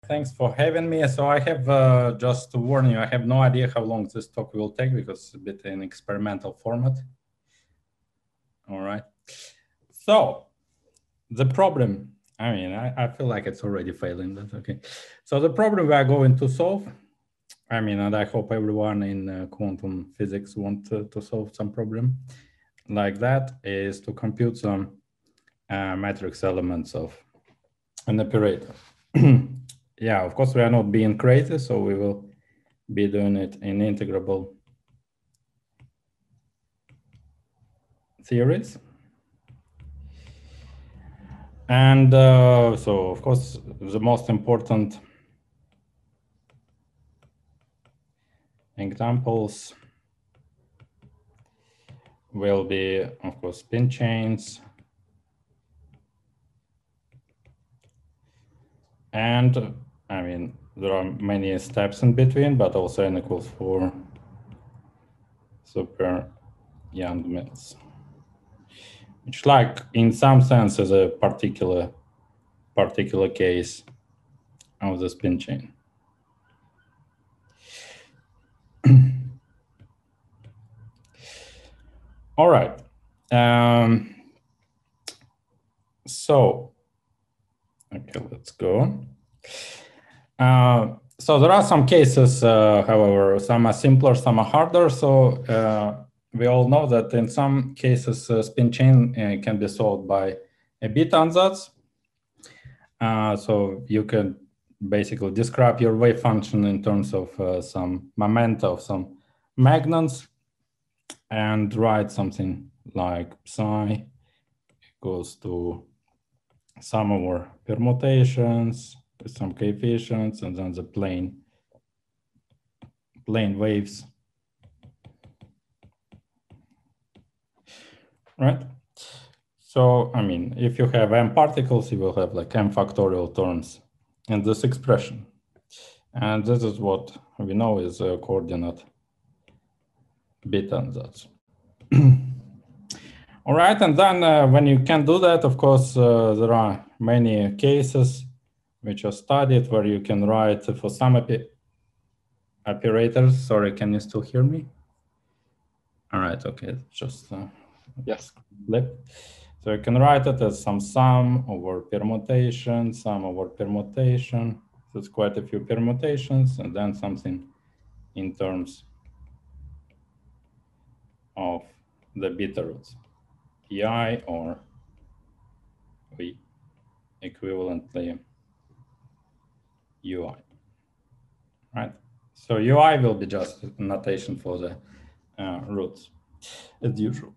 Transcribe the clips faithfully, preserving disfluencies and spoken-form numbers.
Thanks for having me. So I have uh, just to warn you, I have no idea how long this talk will take because it's a bit in experimental format. All right. So the problem, I mean, I, I feel like it's already failing, but okay. So the problem we are going to solve, I mean, and I hope everyone in uh, quantum physics want to, to solve some problem like that, is to compute some uh, matrix elements of an operator. Yeah, of course, we are not being crazy, so we will be doing it in integrable theories. And uh, so, of course, the most important examples will be, of course, spin chains. And I mean, there are many steps in between, but also n equals four super Young Mills, which, like, in some sense is a particular particular case of the spin chain. All right. Um, so, okay, let's go. Uh, so there are some cases, uh, however, some are simpler, some are harder. So uh, we all know that in some cases, uh, spin chain uh, can be solved by a bit ansatz. Uh, so you can basically describe your wave function in terms of uh, some momenta of some magnons and write something like psi equals to sum over permutations with some coefficients and then the plane plane waves, right? So, I mean, if you have m particles, you will have like m factorial terms in this expression. And this is what we know is a coordinate bit ansatz. All right, and then uh, when you can do that, of course, uh, there are many cases which are studied where you can write for some operators. Sorry, can you still hear me? All right, okay, just uh, yes. Flip. So you can write it as some sum over permutation, sum over permutation. So it's quite a few permutations, and then something in terms of the beta roots, Pi or we equivalently Ui, right? So Ui will be just a notation for the uh, roots, as usual.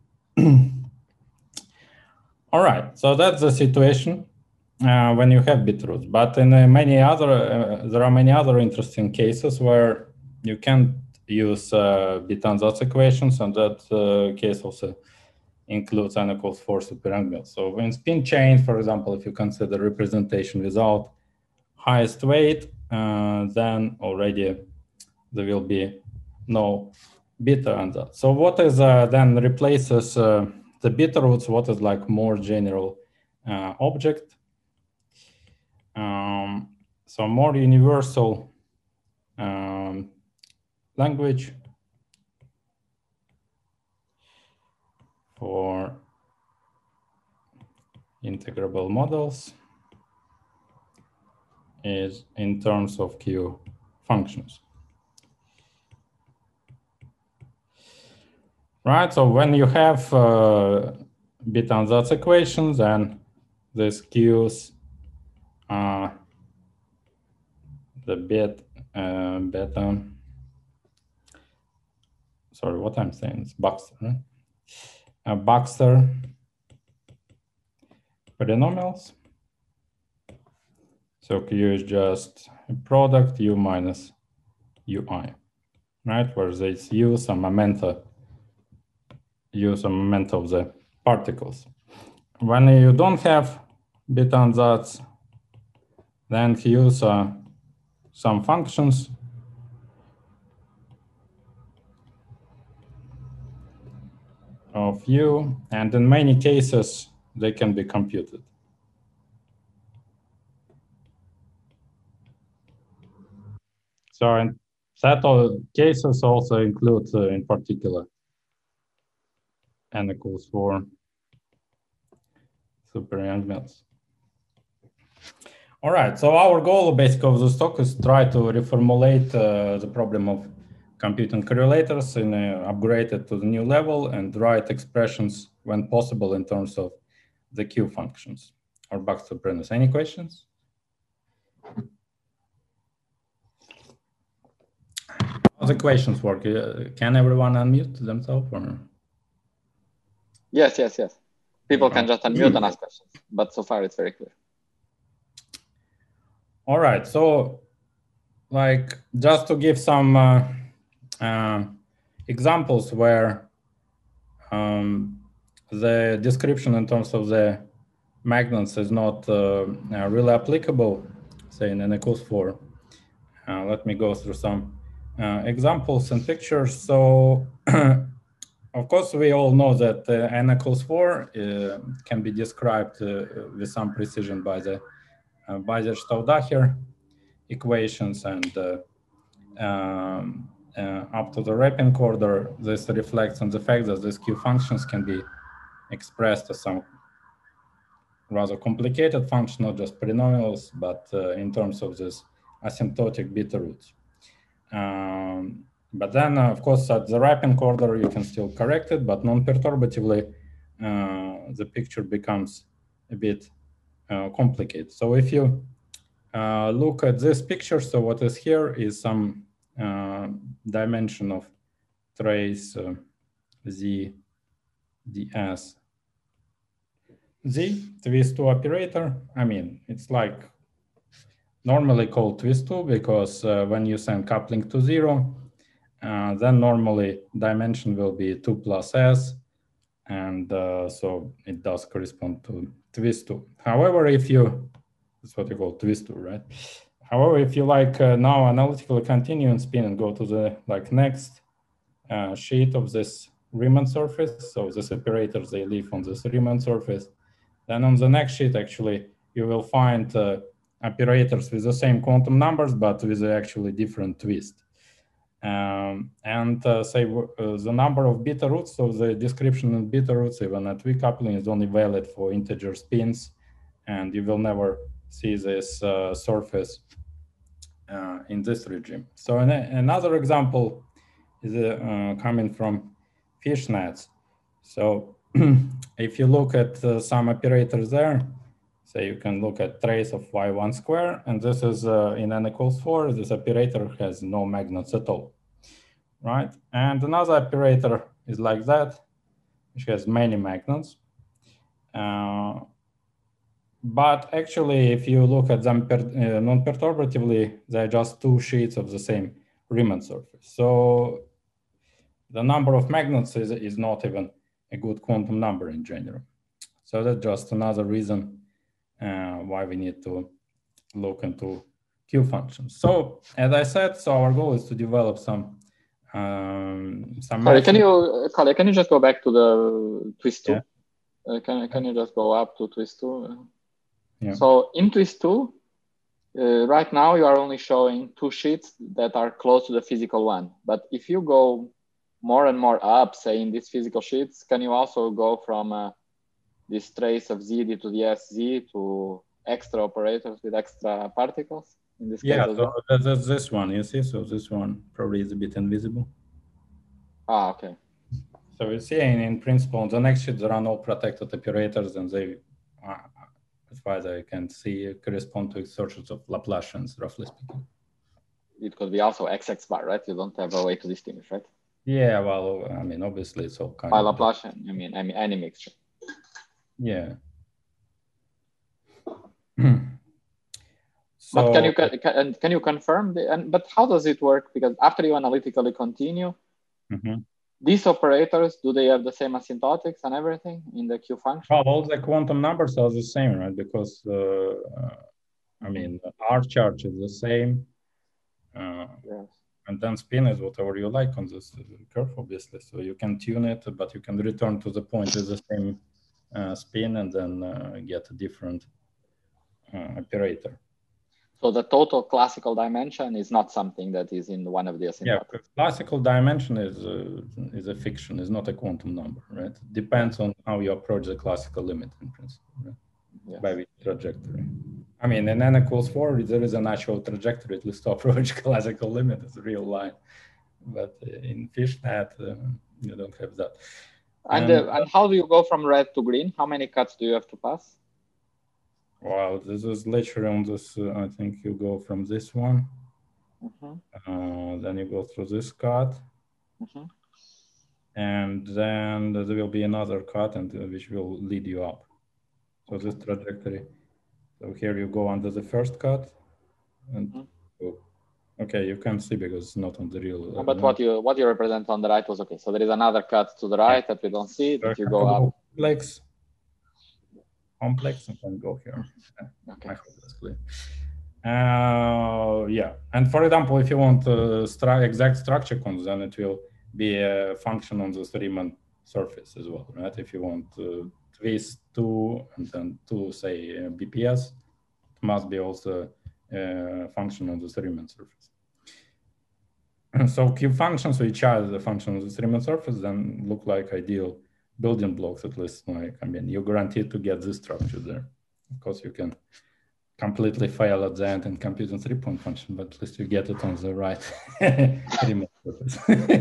All right, so that's the situation uh, when you have bit roots. But in uh, many other, uh, there are many other interesting cases where you can't use uh, bit ansatz equations, and that uh, case also includes n equals four super Young Mills. So in spin chain, for example, if you consider representation without highest weight, uh, then already there will be no beta ansatz. So what is uh, then replaces uh, the beta roots? What is like more general uh, object? Um, so more universal um, language for integrable models is in terms of Q functions. Right, so when you have uh, bit ansatz equations, then these Q's are the bit uh, beta. Sorry, what I'm saying is Baxter, right? Uh, Baxter polynomials. So Q is just a product U minus Ui, right? Where this U some momenta, U some momenta of the particles. When you don't have bit ansatz, then use uh, some functions of U, and in many cases, they can be computed. So and set of cases also include, uh, in particular, n equals four super young males. All right, so our goal basically of this talk is try to reformulate uh, the problem of computing correlators and uh, upgrade it to the new level and write expressions when possible in terms of the Q functions. Or back to Brenus. Any questions? How the questions work? Uh, can everyone unmute themselves? Or? Yes, yes, yes. People can just unmute and ask questions, but so far it's very clear. All right, so like just to give some uh, uh, examples where um, the description in terms of the magnets is not uh, uh, really applicable, say in n equals four. Uh, let me go through some uh, examples and pictures. So of course, we all know that uh, n equals four uh, can be described uh, with some precision by the uh, Weiser-Staudacher equations, and uh, um, uh, up to the wrapping order, this reflects on the fact that these Q functions can be expressed as some rather complicated function, not just polynomials, but uh, in terms of this asymptotic beta roots. Um, but then, uh, of course, at the wrapping order, you can still correct it, but non-perturbatively, uh, the picture becomes a bit uh, complicated. So if you uh, look at this picture, so what is here is some uh, dimension of trace uh, z ds z twist two operator. I mean, it's like normally called twist two because uh, when you send coupling to zero, uh, then normally dimension will be two plus s, and uh, so it does correspond to twist two. However, if you, that's what you call twist two, right? However, if you like uh, now analytically continue and spin and go to the like next uh, sheet of this Riemann surface, so the separators, they live on this Riemann surface, then on the next sheet, actually, you will find uh, operators with the same quantum numbers, but with actually different twist. Um, and uh, say uh, the number of beta roots, so the description of beta roots, even at V coupling, is only valid for integer spins, and you will never see this uh, surface uh, in this regime. So an, another example is uh, coming from fishnets. So if you look at uh, some operators there, say you can look at trace of y one square, and this is uh, in n equals four, this operator has no magnets at all, right? And another operator is like that, which has many magnets. Uh, but actually, if you look at them per, uh, non-perturbatively, they're just two sheets of the same Riemann surface. So the number of magnets is, is not even a good quantum number in general. So that's just another reason uh, why we need to look into Q functions. So as I said, so our goal is to develop some um, some Sorry, methods. can you, Kale, can you just go back to the twist two? Yeah. Uh, can, can you just go up to twist two? Yeah. So in twist two, uh, right now you are only showing two sheets that are close to the physical one. But if you go more and more up, say in these physical sheets, can you also go from uh, this trace of z d to the s z to extra operators with extra particles in this Yeah, case as so well? that's this one, you see? So this one probably is a bit invisible. Ah, okay. So you see, in, in principle, on the next sheet, there are no protected operators, and they, uh, as far as I can see, correspond to exertions of Laplacians, roughly speaking. It could be also X X bar, right? You don't have a way to distinguish, right? Yeah, well, I mean, obviously, it's all kind By of... Laplacian, I mean, I mean, any mixture. Yeah. So, but can you can, can you confirm the, and but how does it work? Because after you analytically continue, mm-hmm. these operators, do they have the same asymptotics and everything in the Q function? Well, all the quantum numbers are the same, right? Because uh, uh, I mean, R charge is the same. Uh, yes. And then spin is whatever you like on this curve, obviously. So you can tune it, but you can return to the point with the same uh, spin and then uh, get a different uh, operator. So the total classical dimension is not something that is in one of the asymptotics. Yeah, classical dimension is a, is a fiction, is not a quantum number, right? It depends on how you approach the classical limit in principle, right? Yes. By which trajectory. I mean, in n equals four, there is a natural trajectory at least to approach classical limit as a real line. But in fishnet, uh, you don't have that. And, and, uh, and how do you go from red to green? How many cuts do you have to pass? Wow, this is literally on this, uh, I think you go from this one. Mm-hmm. uh, then you go through this cut. Mm-hmm. And then there will be another cut and uh, which will lead you up. So okay. This trajectory. So here you go under the first cut. And mm-hmm. oh, okay, you can't see because it's not on the real. Uh, no, but what you what you represent on the right was okay. So there is another cut to the right yeah. that we don't see, that you go up. Complex. Complex and then go here. Okay. I hope that's clear. Uh, yeah, and for example, if you want uh, stru exact structure cones, then it will be a function on the Riemann surface as well, right? If you want uh, twist two and then two, say, uh, B P S, it must be also a function on the Riemann surface. So cube functions which are the function of the Riemann surface then look like ideal building blocks, at least. Like, I mean, you're guaranteed to get this structure there. Of course, you can completely fail at the end and compute a three-point function, but at least you get it on the right Riemann surface.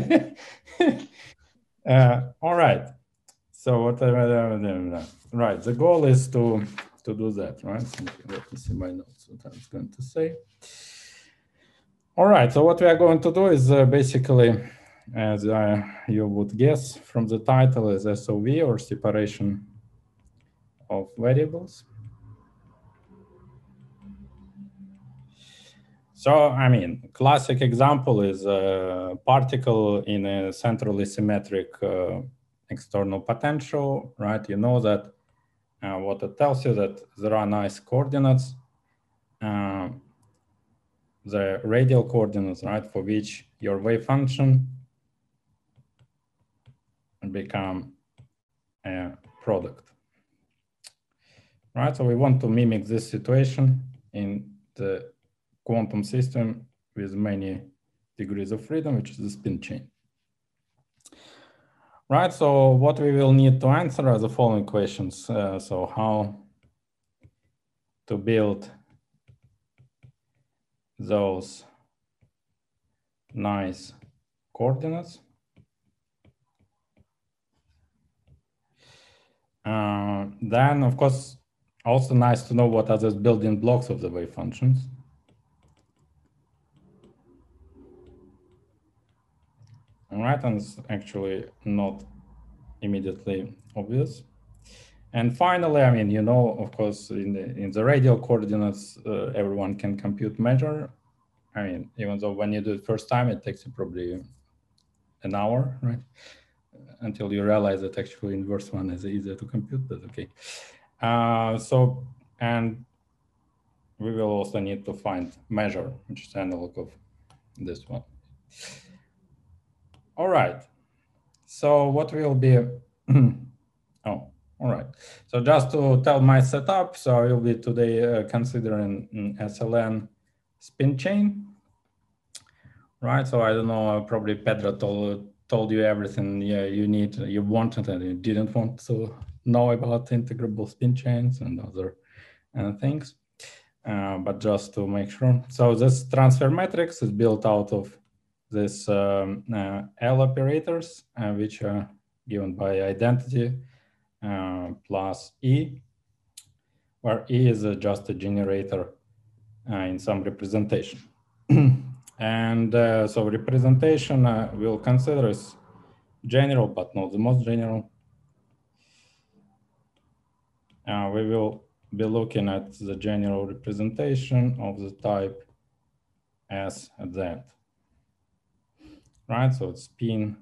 uh, all right. So what? Uh, right. The goal is to to do that, right? So let me see my notes. What I was going to say. All right. So what we are going to do is uh, basically, as uh, you would guess from the title, is S O V, or separation of variables. So, I mean, classic example is a particle in a centrally symmetric uh, external potential, right? You know that uh, what it tells you that there are nice coordinates, uh, the radial coordinates, right, for which your wave function become a product, right? So we want to mimic this situation in the quantum system with many degrees of freedom, which is the spin chain. Right, so what we will need to answer are the following questions. Uh, so how to build those nice coordinates. Uh, then, of course, also nice to know what are the building blocks of the wave functions. All right, and it's actually not immediately obvious. And finally, I mean, you know, of course, in the, in the radial coordinates, uh, everyone can compute measure. I mean, even though when you do it first time, it takes you probably an hour, right? Until you realize that actually inverse one is easier to compute, but okay. Uh, so, and we will also need to find measure, which is analog of this one. All right. So what will be, oh, all right. So just to tell my setup, so I will be today uh, considering S L N spin chain, right? So I don't know, probably Pedro told, told you everything yeah, you need, you wanted and you didn't want to know about integrable spin chains and other uh, things, uh, but just to make sure. So this transfer matrix is built out of this um, uh, L operators, uh, which are given by identity uh, plus E, where E is uh, just a generator uh, in some representation. And uh, so representation uh, we'll consider is general, but not the most general. Uh, we will be looking at the general representation of the type S at the end. Right, so it's spin.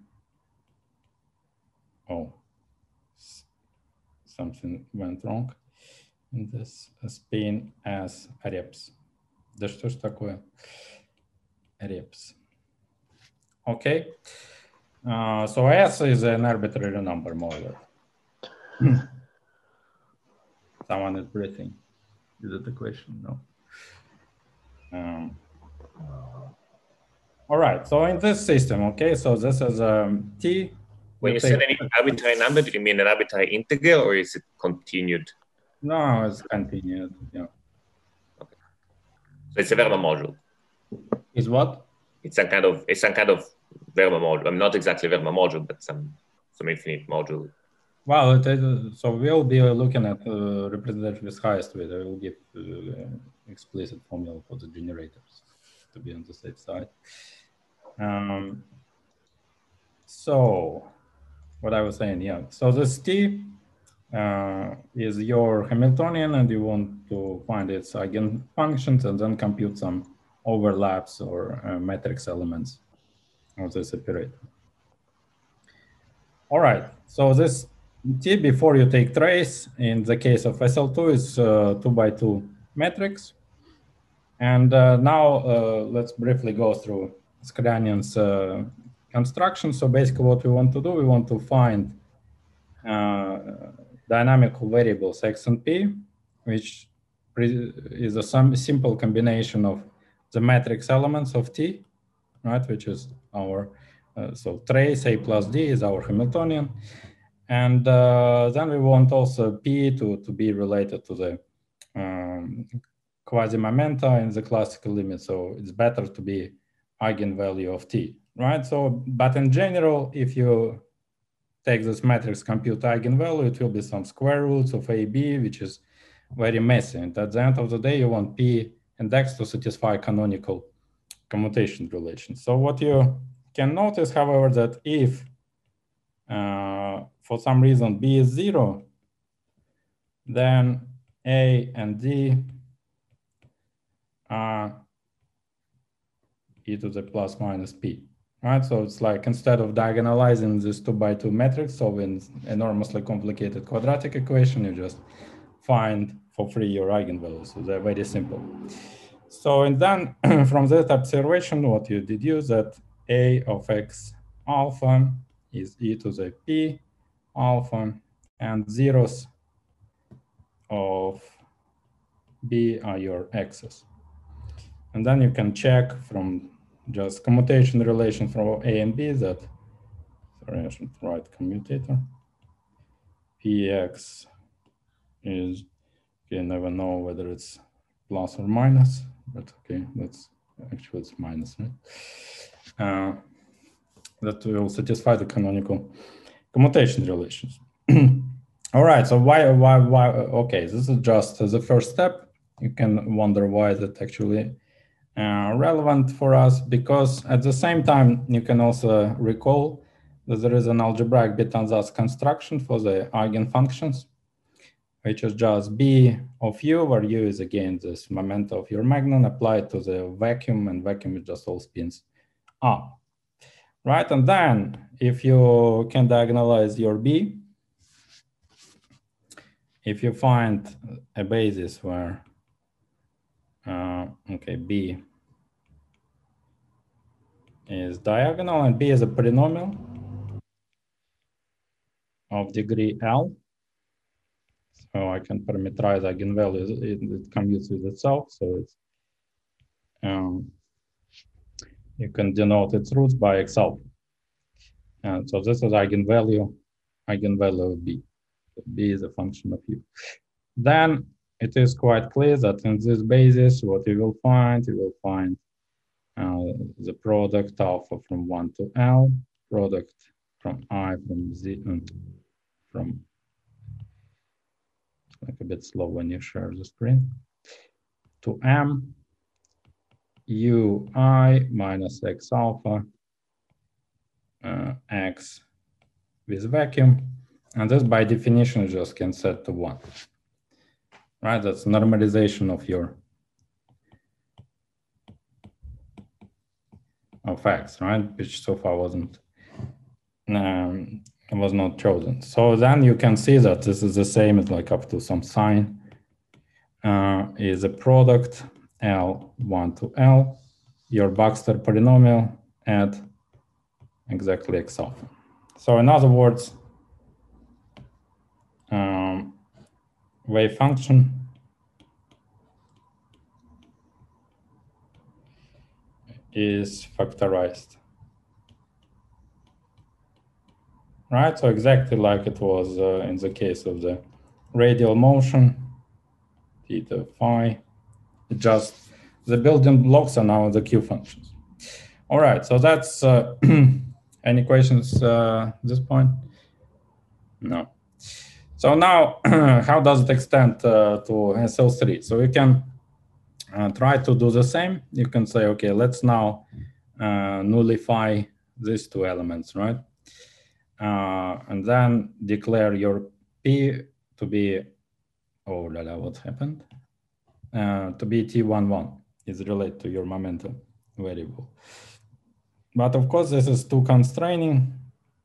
Oh, something went wrong in this spin as reps. Да что ж такое? Reps. Okay. Uh, so S is an arbitrary number, more or less. Someone is breathing. Is it the question? No. Um, all right, so in this system, okay, so this is um, T. When you, you take... said any arbitrary number, do you mean an arbitrary integer or is it continued? No, it's continued, yeah. Okay. So it's a Verma module. Is what? It's some kind of, it's some kind of Verma module. I'm not exactly Verma module, but some, some infinite module. Well, it is, so we'll be looking at uh, representative with highest weight. I will give uh, explicit formula for the generators to be on the safe side. Um, so what I was saying, yeah. So this T uh, is your Hamiltonian, and you want to find its eigenfunctions and then compute some overlaps or uh, matrix elements of this operator. All right, so this T, before you take trace, in the case of S L two, is uh, two by two matrix. And uh, now uh, let's briefly go through Skranian's uh, construction. So basically what we want to do, we want to find uh, dynamical variables X and P, which is a some simple combination of the matrix elements of T, right, which is our, uh, so trace A plus D is our Hamiltonian. And uh, then we want also P to, to be related to the um, quasi-momenta in the classical limit. So it's better to be eigenvalue of T, right? So, but in general, if you take this matrix, compute eigenvalue, it will be some square roots of A, B, which is very messy. And at the end of the day, you want P and X to satisfy canonical commutation relations. So what you can notice, however, that if uh, for some reason B is zero, then A and D are e to the plus minus P, right? So it's like instead of diagonalizing this two by two matrix, solving enormously complicated quadratic equation, you just find for free your eigenvalues. So they're very simple. So and then from that observation, what you deduce that A of X alpha is e to the P alpha, and zeros of B are your X's. And then you can check from just commutation relation from A and B that, sorry, I should write commutator. P X is, you never know whether it's plus or minus, but okay, that's actually it's minus, right? Uh, that will satisfy the canonical commutation relations. All right, so why, why, why, okay, this is just the first step. You can wonder why that actually uh, relevant for us, because at the same time, you can also recall that there is an algebraic Betanzas construction for the eigenfunctions, which is just B of U, where U is again this momenta of your magnon applied to the vacuum, and vacuum is just all spins up, right? And then if you can diagonalize your B, if you find a basis where, uh, okay, B is diagonal and B is a polynomial of degree L, so I can parameterize eigenvalues, it, it commutes with itself, so it's, um, you can denote its roots by X alpha. And so this is eigenvalue, eigenvalue of B. So B is a function of U. Then it is quite clear that in this basis, what you will find, you will find uh, the product alpha from one to L, product from I from Z, um, from, like a bit slow when you share the screen, to M, U I minus X alpha, uh, X with vacuum, and this by definition just can set to one, right? That's normalization of your of X, right? Which so far wasn't um, was not chosen. So then you can see that this is the same as like up to some sign uh, is a product L one to L, your Baxter polynomial at exactly X alpha. So in other words, um, wave function is factorized. Right, so exactly like it was uh, in the case of the radial motion, theta phi, it just the building blocks are now the Q functions. All right, so that's uh, any questions uh, at this point? No. So now, how does it extend uh, to S L three? So you can uh, try to do the same. You can say, okay, let's now uh, nullify these two elements, right? Uh, and then declare your P to be, oh la la, what happened? Uh, to be T one one is related to your momentum variable. But of course, this is too constraining.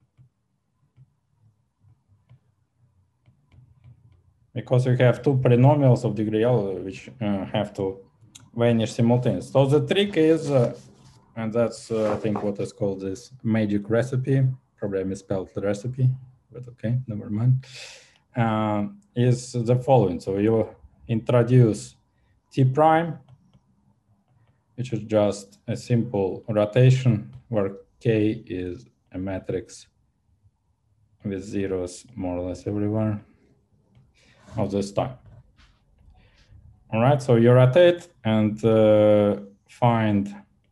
Because you have two polynomials of degree L which uh, have to vanish simultaneously. So the trick is, uh, and that's uh, I think what is called this magic recipe, probably I misspelled the recipe, but okay, never mind, uh, is the following. So you introduce T prime, which is just a simple rotation where K is a matrix with zeros more or less everywhere of this type. All right, so you rotate and uh, find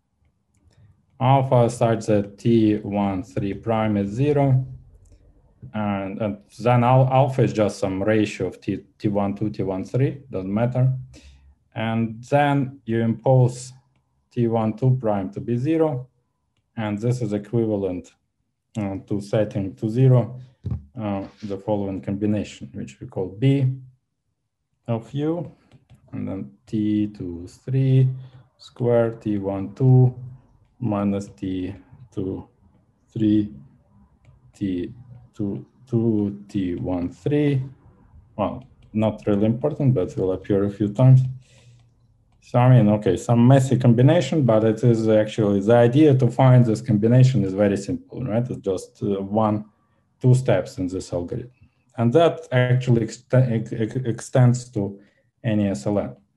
alpha such that T one three prime is zero. And, and then al alpha is just some ratio of T, T12, T thirteen, doesn't matter. And then you impose T twelve prime to be zero. And this is equivalent uh, to setting to zero uh, the following combination, which we call B of U. And then T twenty-three squared T twelve minus T twenty-three T twenty-two T thirteen. Well, not really important, but will appear a few times. So I mean, okay, some messy combination, but it is actually the idea to find this combination is very simple, right? It's just uh, one, two steps in this algorithm. And that actually ext ex extends to any S L N.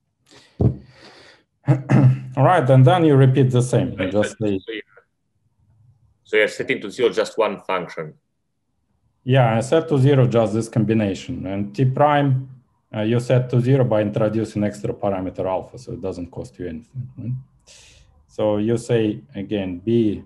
All right, and then you repeat the same. You just say, so you're setting to zero just one function. Yeah, I set to zero just this combination. And T prime, uh, you set to zero by introducing extra parameter alpha, so it doesn't cost you anything. Right? So you say, again, B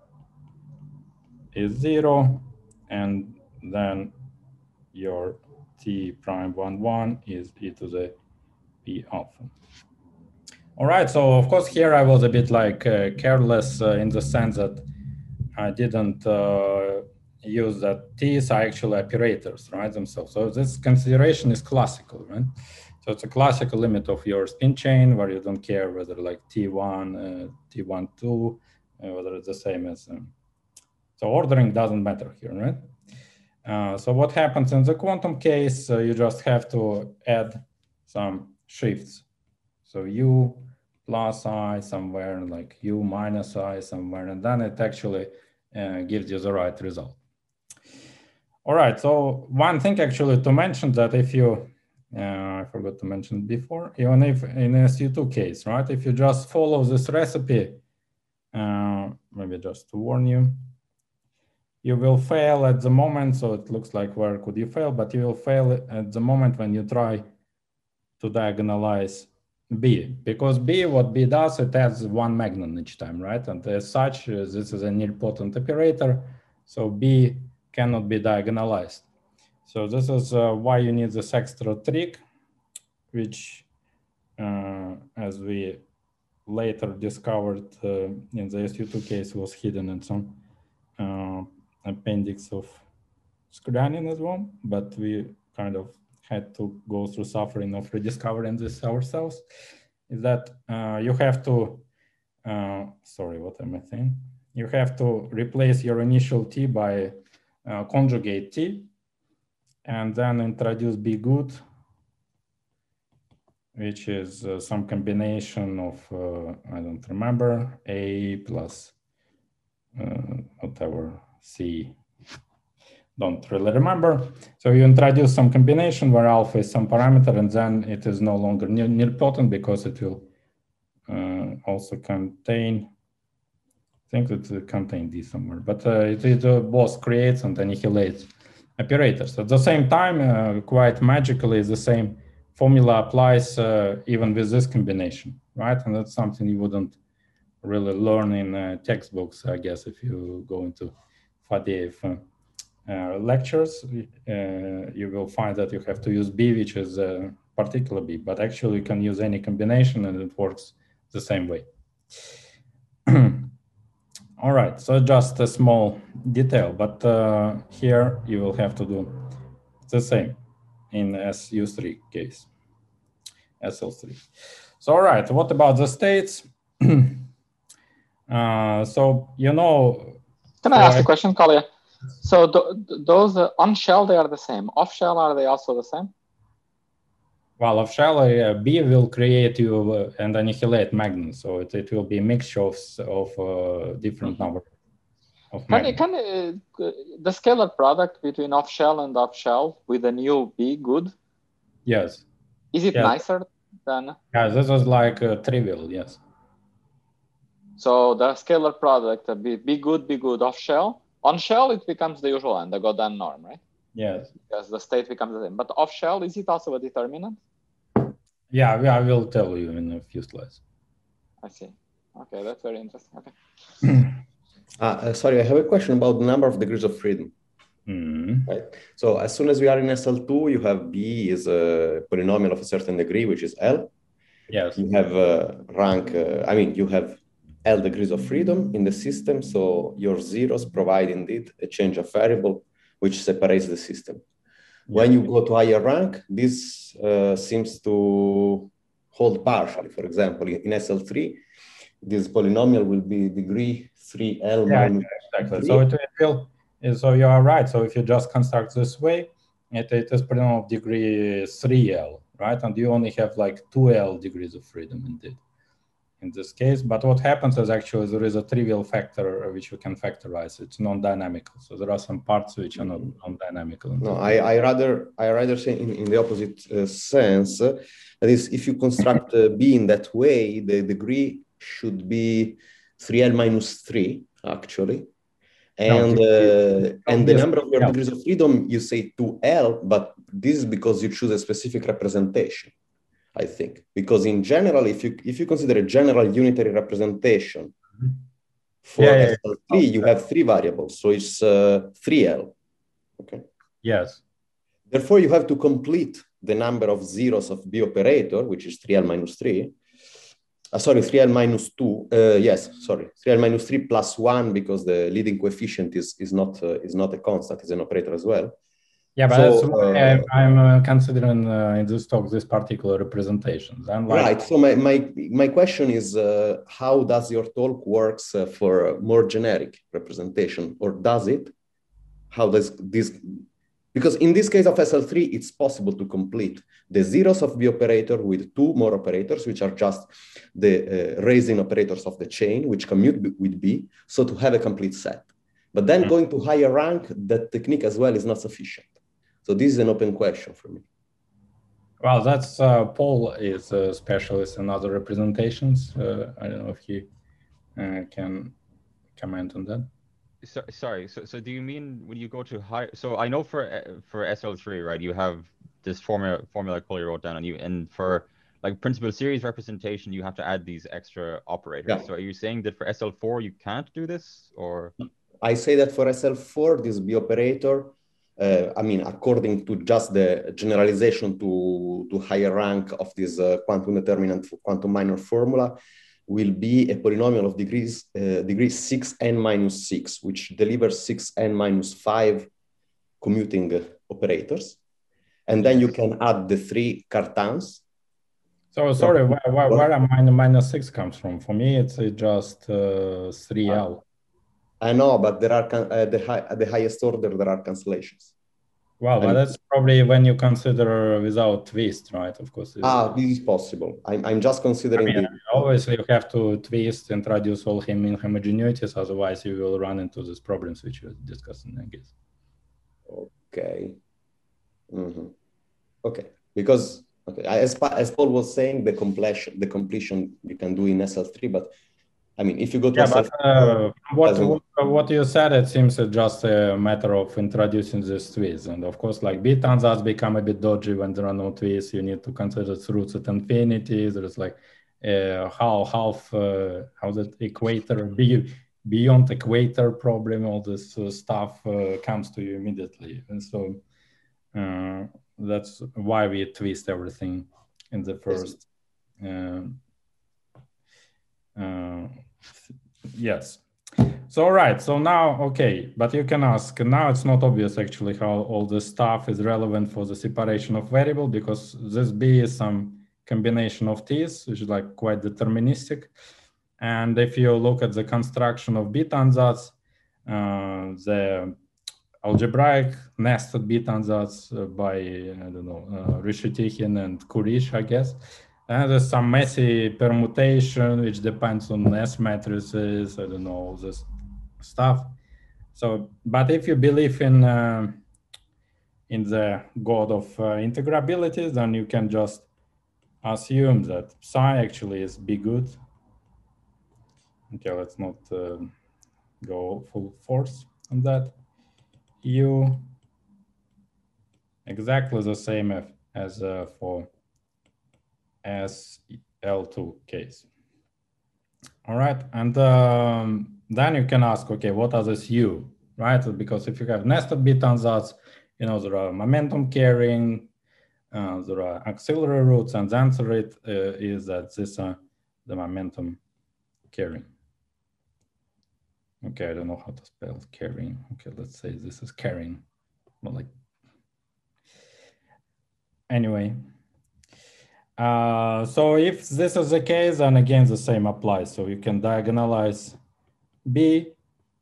is zero, and then your T prime one one is e to the P alpha. All right, so of course here I was a bit like uh, careless uh, in the sense that I didn't uh, use that T's are actually operators, right, themselves. So this consideration is classical, right? So it's a classical limit of your spin chain where you don't care whether like T one, uh, T twelve, uh, whether it's the same as, um, so ordering doesn't matter here, right? Uh, so what happens in the quantum case, uh, you just have to add some shifts. So U plus I somewhere, like U minus I somewhere, and then it actually uh, gives you the right result. All right, so one thing actually to mention that if you, uh, I forgot to mention before, even if in S U two case, right, if you just follow this recipe, uh, maybe just to warn you, you will fail at the moment, so it looks like where could you fail, but you will fail at the moment when you try to diagonalize B, because B, what B does, it adds one magnon each time, right? And as such, uh, this is a nilpotent operator, so B cannot be diagonalized. So this is uh, why you need this extra trick, which, uh, as we later discovered uh, in the S U two case, was hidden in some uh, appendix of Skryabin as well, but we kind of had to go through suffering of rediscovering this ourselves, is that uh, you have to, uh, sorry, what am I saying? You have to replace your initial T by uh, conjugate T, and then introduce B good, which is uh, some combination of, uh, I don't remember, A plus uh, whatever, C, don't really remember. So you introduce some combination where alpha is some parameter, and then it is no longer nilpotent because it will uh, also contain, I think it uh, contain D somewhere, but uh, it, it uh, both creates and annihilates operators. At the same time, uh, quite magically, the same formula applies uh, even with this combination, right? And that's something you wouldn't really learn in uh, textbooks, I guess, if you go into Fadeev uh, uh, lectures, uh, you will find that you have to use B, which is a particular B, but actually you can use any combination and it works the same way. All right, so just a small detail, but uh, here you will have to do the same in S U three case, S L three. So, all right, what about the states? uh, so, you know. Can I ask a question, Kalia? So th those uh, on shell, they are the same. Off shell, are they also the same? Well, off shell, uh, B will create you uh, and annihilate magnets. So it, it will be a mixture of, of uh, different mm-hmm. number of can it, can it, uh, the scalar product between off shell and off shell with a new B good? Yes. Is it yes. nicer than? Yeah, this was like uh, trivial, yes. So the scalar product, uh, be, be good, be good off shell. On shell, it becomes the usual one, the Godin norm, right? Yes. Because the state becomes the same. But off shell, is it also a determinant? Yeah, I will tell you in a few slides. I see. Okay, that's very interesting. Okay. uh, uh, sorry, I have a question about the number of degrees of freedom. Mm-hmm. Right. So as soon as we are in S L two, you have B is a polynomial of a certain degree, which is L. Yes. You have uh, rank, uh, I mean, you have L degrees of freedom in the system. So your zeros provide indeed a change of variable, which separates the system. When you go to higher rank, this uh, seems to hold partially. For example, in S L three, this polynomial will be degree three L yeah, minus exactly. three. So it will, so you are right. So if you just construct this way, it, it is polynomial of degree three L, right? And you only have like two L degrees of freedom indeed in this case. But what happens is actually there is a trivial factor which you can factorize. It's non-dynamical. So there are some parts which are not non-dynamical. No, I, I rather I rather say in, in the opposite uh, sense. Uh, that is, if you construct uh, B in that way, the degree should be three L minus three, actually. And, no, uh, and the number of your yeah. degrees of freedom, you say two L, but this is because you choose a specific representation. I think, because in general, if you if you consider a general unitary representation for yeah, yeah, S L three, yeah. you have three variables, so it's uh, three L. Okay. Yes. Therefore, you have to complete the number of zeros of B operator, which is three L minus three. Uh, sorry, three L minus two. Uh, yes, sorry, three L minus three plus one, because the leading coefficient is is not uh, is not a constant; it's an operator as well. Yeah, but so, that's why uh, I'm, I'm uh, considering uh, in this talk this particular representations. Like, right. So my my my question is, uh, how does your talk works uh, for a more generic representation, or does it? How does this? Because in this case of S L three, it's possible to complete the zeros of B operator with two more operators, which are just the uh, raising operators of the chain, which commute with B, so to have a complete set. But then mm-hmm. going to higher rank, that technique as well is not sufficient. So this is an open question for me. Well, that's uh, Paul is a specialist in other representations. Uh, I don't know if he uh, can comment on that. So, sorry. So, so do you mean when you go to high? So I know for for S L three, right? You have this formula formula Collier wrote down, and you and for like principal series representation, you have to add these extra operators. Yeah. So are you saying that for S L four you can't do this, or? I say that for S L four, this B operator. Uh, I mean, according to just the generalization to, to higher rank of this uh, quantum determinant quantum minor formula, will be a polynomial of degrees uh, degree six n minus six, which delivers six n minus five commuting uh, operators. And then you can add the three Cartans. So sorry, where, where, where a minus, minus six comes from? For me, it's uh, just uh, three L. I know, but there are uh, the high, at the highest order there are cancellations. Well, but that's probably when you consider without twist, right? Of course. Ah, this is possible. I'm I'm just considering. I mean, the... Obviously, you have to twist, introduce all mean homogeneities, otherwise you will run into these problems which you discussed in, I guess. Okay. Mm-hmm. Okay, because Okay, as, as Paul was saying, the completion, the completion you can do in S L three, but I mean, if you go to yeah, S L three, but uh, what, what what you said, it seems just a matter of introducing this twist, and of course, like B transits become a bit dodgy when there are no twists. You need to consider roots at infinity. There's like uh, how half uh, how that equator be, beyond equator problem. All this uh, stuff uh, comes to you immediately, and so uh, that's why we twist everything in the first. Uh, uh, yes. So, all right. So now, okay, but you can ask, now it's not obvious actually how all this stuff is relevant for the separation of variable, because this B is some combination of T's, which is like quite deterministic. And if you look at the construction of B transits, uh, the algebraic nested B transits uh, by, I don't know, uh, Rishetikhin and Kurish, I guess. And there's some messy permutation, which depends on S matrices, I don't know, all this stuff. So, but if you believe in uh, in the God of uh, integrability, then you can just assume that psi actually is B good. Okay, let's not uh, go full force on that. U exactly the same as uh, for S L two case. All right, and um, then you can ask, okay, what are this U, right? Because if you have nested B transits, you know, there are momentum carrying, uh, there are auxiliary roots, and the answer it, uh, is that this is uh, the momentum carrying. Okay, I don't know how to spell carrying. Okay, let's say this is carrying, but like, anyway. Uh, so if this is the case, then again, the same applies. So you can diagonalize B,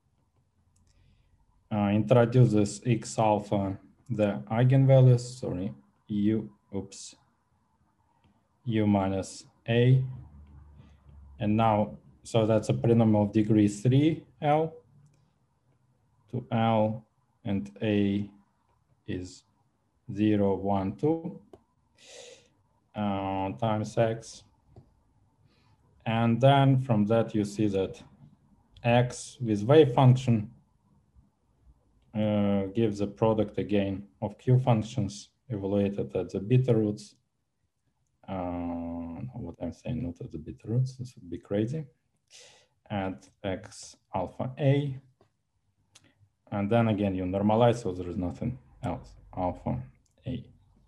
uh, introduce this X alpha, the eigenvalues, sorry, U, oops, U minus A. And now, so that's a polynomial of degree three L to L, and A is zero, one, two. Uh, times X. And then from that, you see that X with wave function uh, gives a product again of Q functions evaluated at the beta roots. Uh, what I'm saying, not at the beta roots, this would be crazy. And X alpha A. And then again, you normalize, so there is nothing else, alpha A.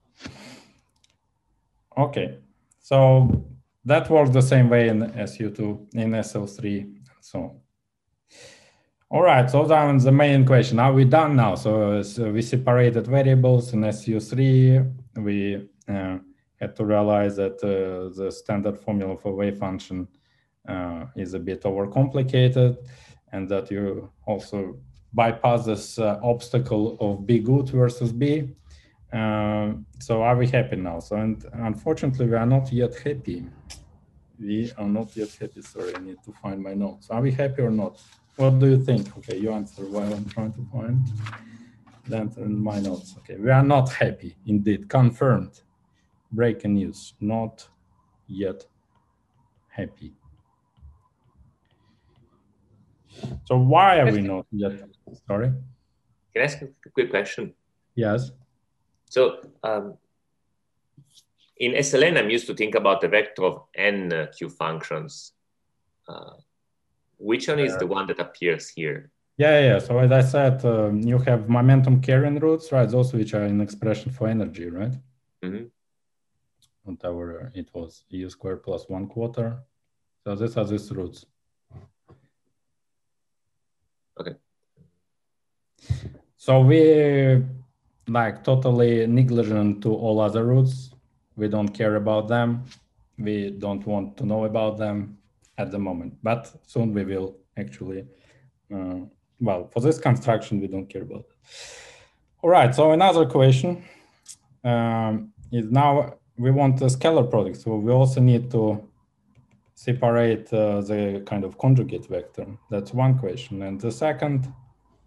Okay, so that works the same way in S U two, in S L three, and so on. All right, so that's the main question. Are we done now? So, so we separated variables in S U three. We uh, had to realize that uh, the standard formula for wave function uh, is a bit overcomplicated, and that you also bypass this uh, obstacle of B good versus B. Uh, so are we happy now? So, and unfortunately, we are not yet happy. We are not yet happy. Sorry, I need to find my notes. Are we happy or not? What do you think? Okay, you answer while I'm trying to find the answer in my notes. Okay, we are not happy, indeed. Confirmed. Breaking news. Not yet happy. So why are we not yet? Sorry? Can I ask a quick question? Yes. So um, in S L N, I'm used to think about the vector of n uh, Q functions. Uh, which one is the one that appears here? Yeah, yeah. So as I said, um, you have momentum carrying roots, right? Those which are an expression for energy, right? Mm-hmm. Whatever it was, U squared plus one quarter. So these are these roots. Okay. So we like totally negligent to all other roots. We don't care about them. We don't want to know about them at the moment, but soon we will actually, uh, well, for this construction, we don't care about it. All right, so another question um, is now we want a scalar product. So we also need to separate uh, the kind of conjugate vector. That's one question. And the second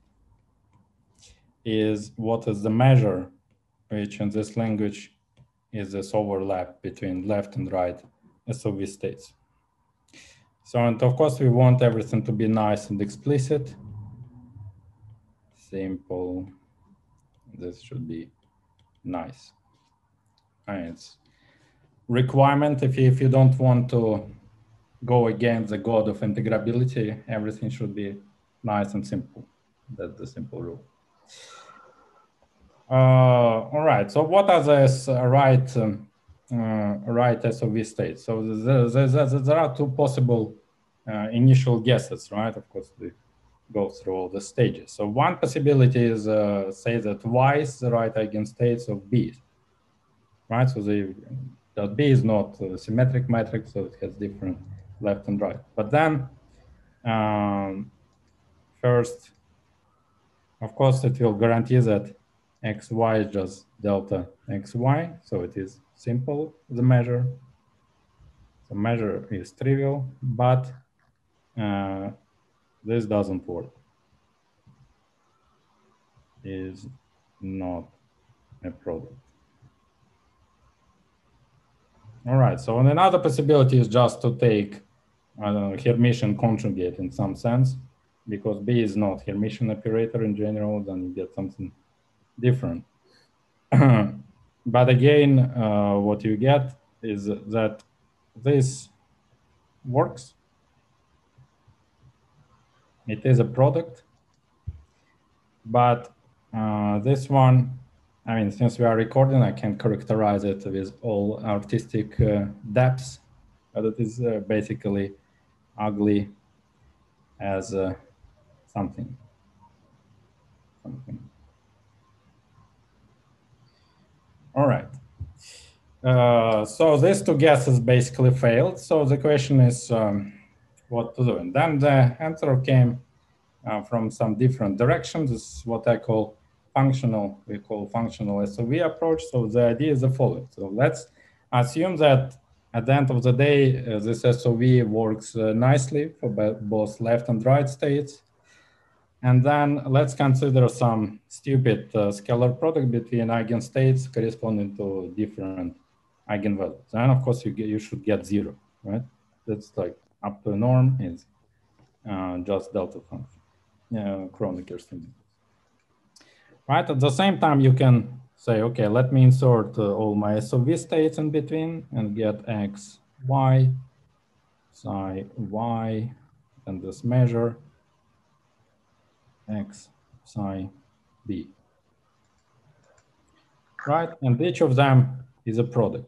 is what is the measure which in this language is this overlap between left and right S O V states. So, and of course, we want everything to be nice and explicit. Simple. This should be nice. And it's requirement if you, if you don't want to go against the god of integrability, everything should be nice and simple. That's the simple rule. Uh, all right, so what are the uh, right, um, uh, right S O V states? So there, there, there, there are two possible uh, initial guesses, right? Of course, we go through all the stages. So one possibility is uh, say that Y is the right eigenstates of B, right? So the that B is not a symmetric matrix, so it has different left and right. But then um, first, of course, it will guarantee that X Y is just delta X Y, so it is simple, the measure. The measure is trivial, but uh, this doesn't work. Is not a product. All right, so another possibility is just to take I don't know, Hermitian conjugate in some sense, because B is not Hermitian operator in general, then you get something different. But again, uh, what you get is that this works. It is a product, but uh, this one, I mean, since we are recording, I can characterize it with all artistic uh, depths, but it is uh, basically ugly as uh, something. something. All right. Uh, so these two guesses basically failed. So the question is um, what to do. And then the answer came uh, from some different directions. This is what I call functional, we call functional S O V approach. So the idea is the following. So let's assume that at the end of the day, uh, this S O V works uh, nicely for both left and right states. And then let's consider some stupid uh, scalar product between eigenstates corresponding to different eigenvalues. And of course, you get, you should get zero, right? That's like up to a norm is uh, just delta function, uh, Kronecker thing. Right, at the same time, you can say, okay, let me insert uh, all my S O V states in between and get X, Y, psi, Y, and this measure X, psi, B. Right, and each of them is a product.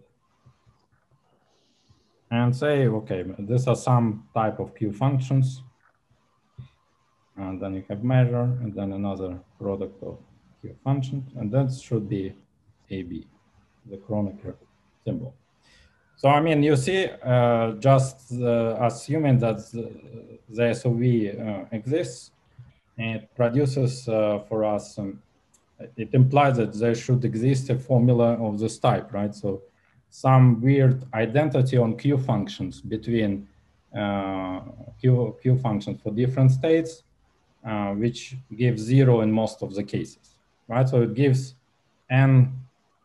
And say, okay, these are some type of Q functions. And then you have measure, and then another product of Q functions, and that should be A B, the Kronecker symbol. So, I mean, you see, uh, just uh, assuming that the, the S O V uh, exists, it produces uh, for us, um, it implies that there should exist a formula of this type, right? So some weird identity on Q functions between uh, Q, Q functions for different states, uh, which gives zero in most of the cases, right? So it gives n,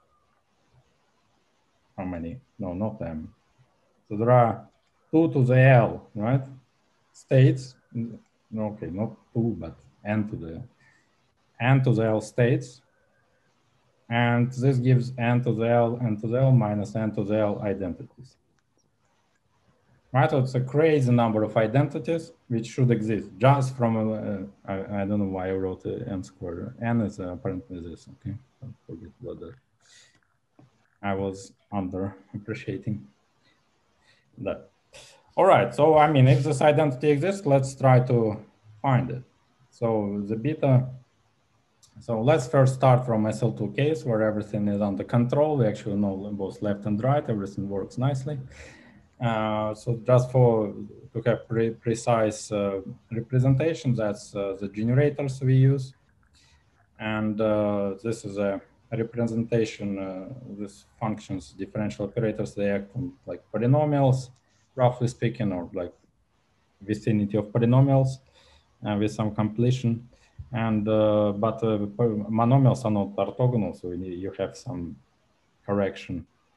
how many? No, not m. So there are two to the L, right? States, okay, not two, but n to the n to the L states. And this gives n to the L, n to the L minus n to the L identities. Right, so it's a crazy number of identities which should exist just from, a, I, I don't know why I wrote a n squared. N is uh, apparently this, okay? Don't forget about that. I was under appreciating that. All right, so I mean, if this identity exists, let's try to find it. So the beta, so let's first start from S L two case where everything is under control. We actually know both left and right, everything works nicely. Uh, so just for to have pre precise uh, representation, that's uh, the generators we use. And uh, this is a representation, uh, these functions, differential operators, they act on like polynomials, roughly speaking, or like vicinity of polynomials uh, with some completion. And uh, but uh, monomials are not orthogonal, so you have some correction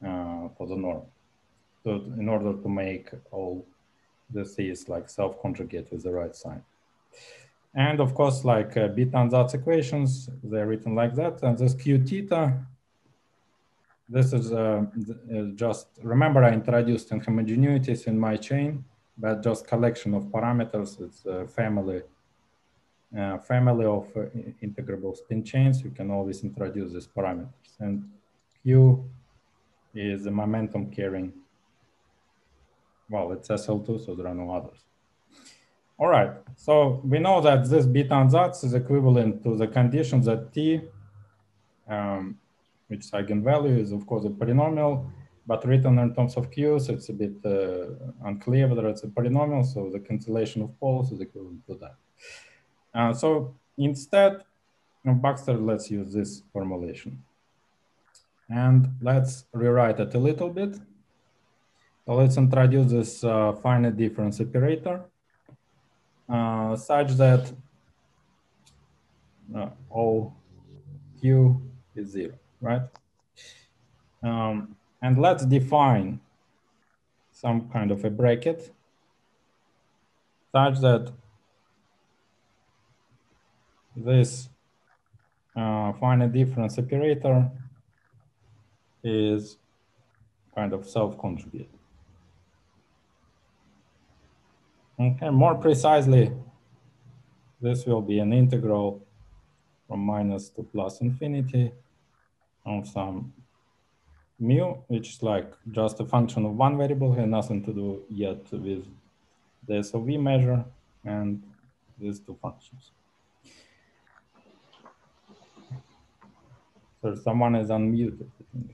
uh, for the norm. So in order to make all the C's like self-conjugate with the right sign. And of course, like uh, Bethe-Ansatz equations, they're written like that. And this Q theta, this is uh, just, remember I introduced inhomogeneities in my chain, but just collection of parameters. It's a family, uh, family of uh, integrable spin chains. You can always introduce these parameters. And Q is the momentum carrying. Well, it's S L two, so there are no others. All right, so we know that this Bethe-Ansatz is equivalent to the condition that T, um, which eigenvalue is of course a polynomial, but written in terms of Q's, it's a bit uh, unclear whether it's a polynomial, so the cancellation of poles is equivalent to that. Uh, so instead of Baxter, let's use this formulation. And let's rewrite it a little bit. So let's introduce this uh, finite difference operator uh, such that uh, O Q is zero, right? Um, and let's define some kind of a bracket such that this uh, finite difference operator is kind of self-conjugate. Okay, more precisely, this will be an integral from minus to plus infinity of some mu, which is like just a function of one variable, has nothing to do yet with the S O V measure and these two functions. So someone is unmuted.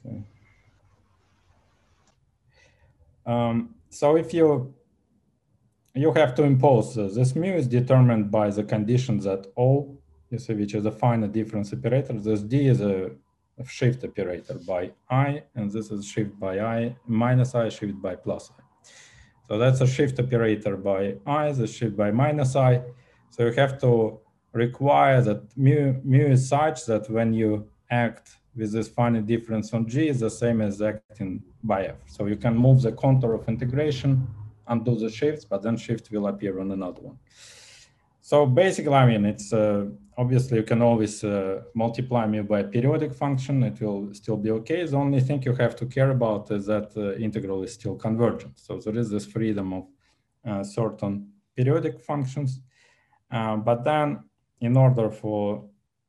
Um, so if you you have to impose uh, this mu is determined by the condition that O, you see, which is a finite difference operator. This D is a, a shift operator by I, and this is shift by I, minus I, shift by plus I. So that's a shift operator by I, the shift by minus I. So you have to require that mu, mu is such that when you act with this finite difference on G is the same as acting by F. So you can move the contour of integration, undo the shifts, but then shift will appear on another one. So basically, I mean, it's uh, obviously you can always uh, multiply mu by a periodic function. It will still be okay. The only thing you have to care about is that the uh, integral is still convergent. So there is this freedom of uh, certain periodic functions. Uh, but then in order for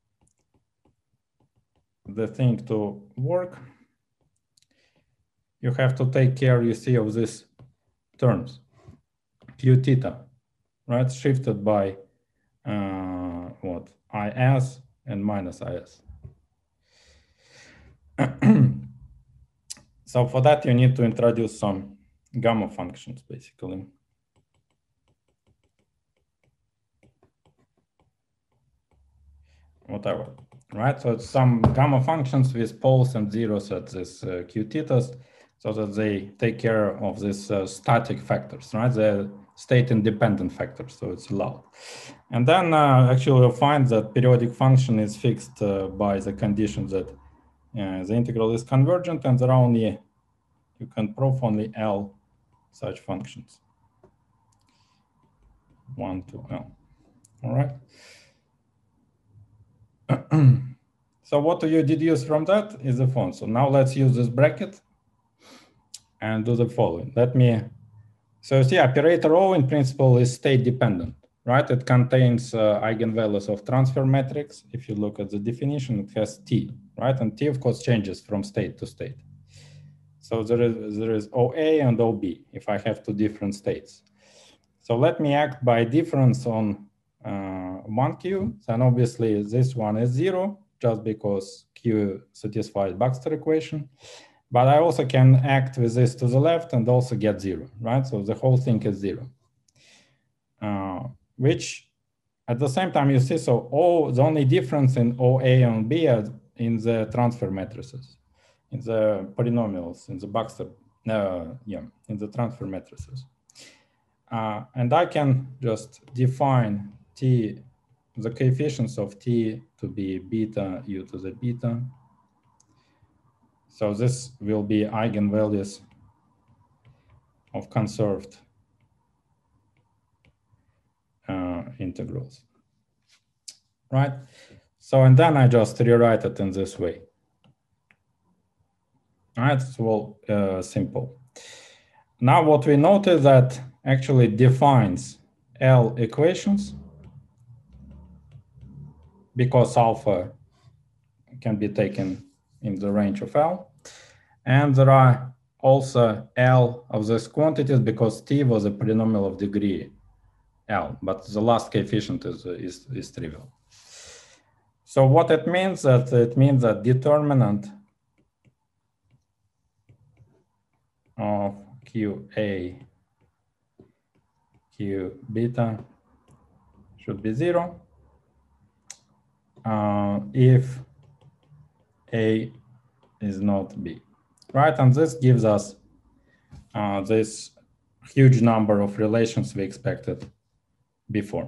the thing to work, you have to take care, you see, of these terms, Q theta, right? Shifted by uh, what? I S and minus I S. So for that, you need to introduce some gamma functions, basically. Whatever, right? So it's some gamma functions with poles and zeros at this uh, Q thetas, so that they take care of these uh, static factors, right? They're state independent factors, so it's allowed. And then uh, actually you'll find that periodic function is fixed uh, by the condition that uh, the integral is convergent, and there are only, you can prove only L such functions. One to L, all right? So what do you deduce from that is the phone. So now let's use this bracket and do the following. Let me, so see, operator O in principle is state dependent, right? It contains uh, eigenvalues of transfer matrix. If you look at the definition, it has T, right? And T of course changes from state to state. So there is, there is O A and O B if I have two different states. So let me act by difference on uh, one Q, and obviously this one is zero, just because Q satisfies Baxter equation. But I also can act with this to the left and also get zero, right? So the whole thing is zero. Uh, which at the same time you see, so O, the only difference in O A and B is in the transfer matrices, in the polynomials, in the Baxter, uh, yeah, in the transfer matrices. Uh, and I can just define T, the coefficients of T to be beta u to the beta, So this will be eigenvalues of conserved uh, integrals, right? So, and then I just rewrite it in this way. All right, it's all uh, simple. Now what we notice that actually defines L equations because alpha can be taken in the range of L. And there are also L of these quantities because T was a polynomial of degree L, but the last coefficient is, is, is trivial. So what it means that it means that determinant of Q A, Q beta should be zero uh, if A is not B, right? And this gives us uh, this huge number of relations we expected before.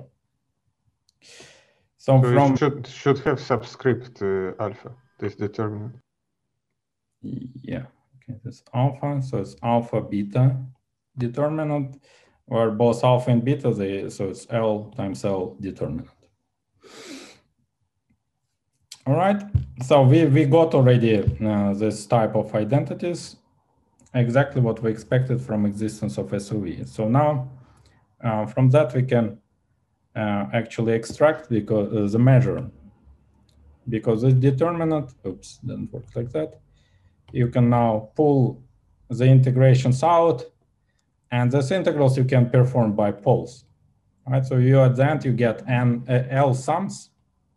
So, So from it should should have subscript uh, alpha, this determinant. Yeah, okay, this alpha, so it's alpha beta determinant, where both alpha and beta, they, so it's L times L determinant. All right, so we, we got already uh, this type of identities, exactly what we expected from existence of S O V. So now uh, from that we can uh, actually extract because uh, the measure, because this determinant, oops, didn't work like that. You can now pull the integrations out, and these integrals you can perform by poles, right? So you at the end you get n uh, L sums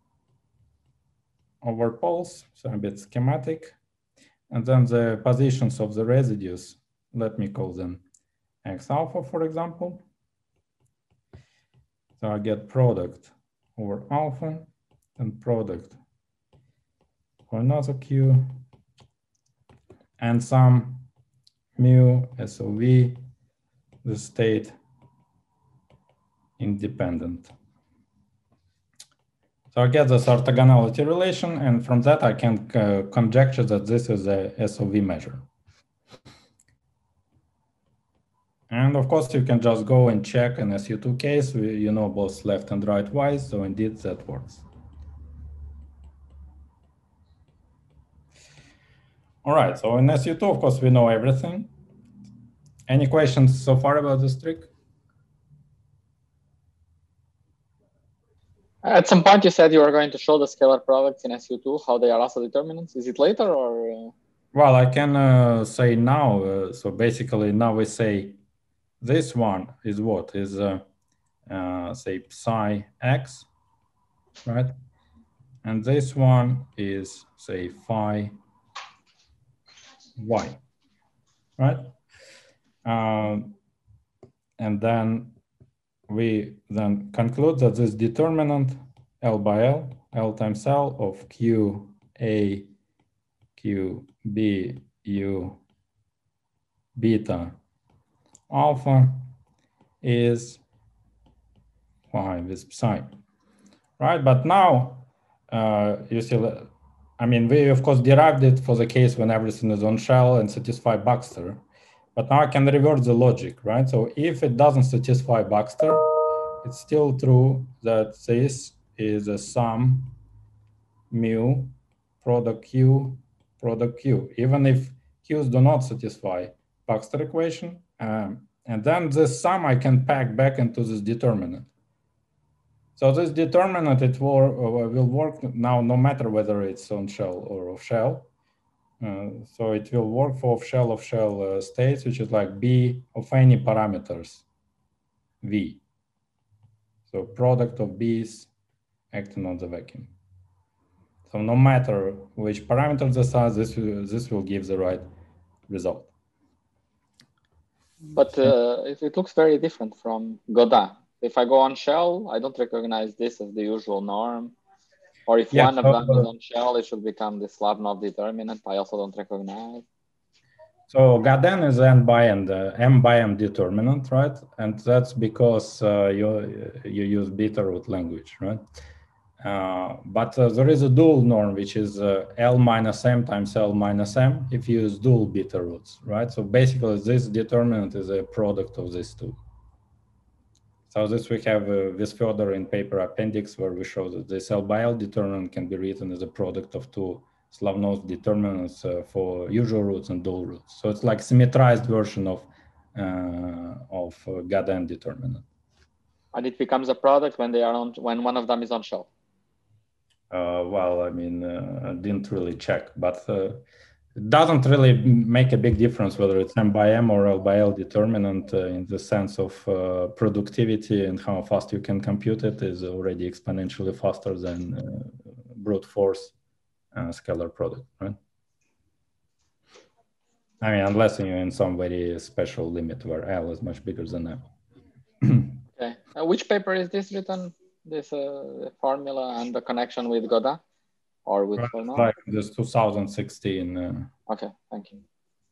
over poles, so a bit schematic, and then the positions of the residues. Let me call them X alpha, for example. So I get product over alpha and product for another Q, and some mu S O V, the state independent. So I get this orthogonality relation, and from that I can uh, conjecture that this is a S O V measure. And of course, you can just go and check in S U two case, you know both left and right Y's, so indeed that works. All right, so in S U two, of course, we know everything. Any questions so far about this trick? At some point, you said you were going to show the scalar products in S U two, how they are also determinants. Is it later or? Uh... Well, I can uh, say now. Uh, so basically, now we say this one is what is uh, uh, say psi x, right? And this one is say phi y, right? Um, and then we then conclude that this determinant L by L, L times L of Q A, Q B, U beta alpha is phi with psi, right? But now uh, you see, I mean, we of course derived it for the case when everything is on shell and satisfy Baxter. But now I can revert the logic, right? So if it doesn't satisfy Baxter, it's still true that this is a sum mu product Q product Q, even if Q's do not satisfy Baxter equation. Um, and then this sum I can pack back into this determinant. So this determinant, it will, uh, will work now no matter whether it's on shell or off shell. Uh, so it will work for off-shell off-shell uh, states, which is like B of any parameters, V. So product of B's acting on the vacuum. So no matter which parameters this are, this will, this will give the right result. But uh, it, it looks very different from Godin. If I go on shell, I don't recognize this as the usual norm. Or if yeah, one so, of them is on shell, it should become the Slavnov determinant. I also don't recognize. So Godin is n by n, uh, m by m determinant, right? And that's because uh, you you use Bitterroot language, right? Uh, but uh, there is a dual norm, which is uh, L minus M times L minus M if you use dual beta roots, right? So basically this determinant is a product of these two. So this we have uh, this further in paper appendix where we show that this L by L determinant can be written as a product of two Slavnov determinants uh, for usual roots and dual roots. So it's like symmetrized version of, uh, of uh, Gaden determinant. And it becomes a product when they are on, when one of them is on shelf. Uh, well, I mean, uh, I didn't really check, but uh, it doesn't really make a big difference whether it's M by M or L by L determinant uh, in the sense of uh, productivity, and how fast you can compute it is already exponentially faster than uh, brute force uh, scalar product, right? I mean, unless you're in some very special limit where L is much bigger than M. Okay. Uh, which paper is this written? This uh, formula and the connection with Godin, or with Right, Fernand? like this two thousand sixteen. Uh... Okay, thank you.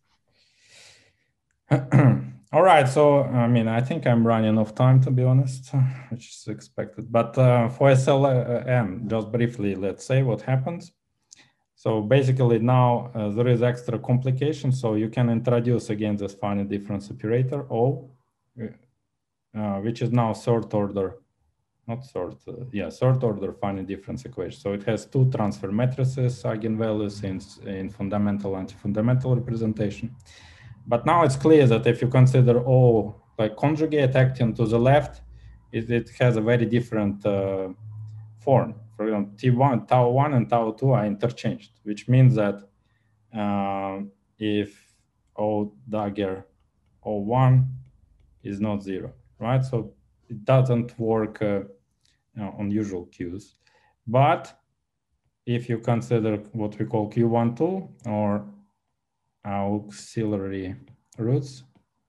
All right, so I mean, I think I'm running off time, to be honest, which is expected. But uh, for S L M, just briefly, let's say what happens. So basically now uh, there is extra complication. So you can introduce again this finite difference operator O, uh, which is now third order. Not third, uh, yeah, third order finite difference equation. So it has two transfer matrices, eigenvalues in, in fundamental and anti-fundamental representation. But now it's clear that if you consider O like conjugate acting to the left, it, it has a very different uh, form. For example, T one, tau one and tau two are interchanged, which means that uh, if O dagger O one is not zero, right? So it doesn't work uh, you know, on usual Qs. But if you consider what we call Q one two or auxiliary roots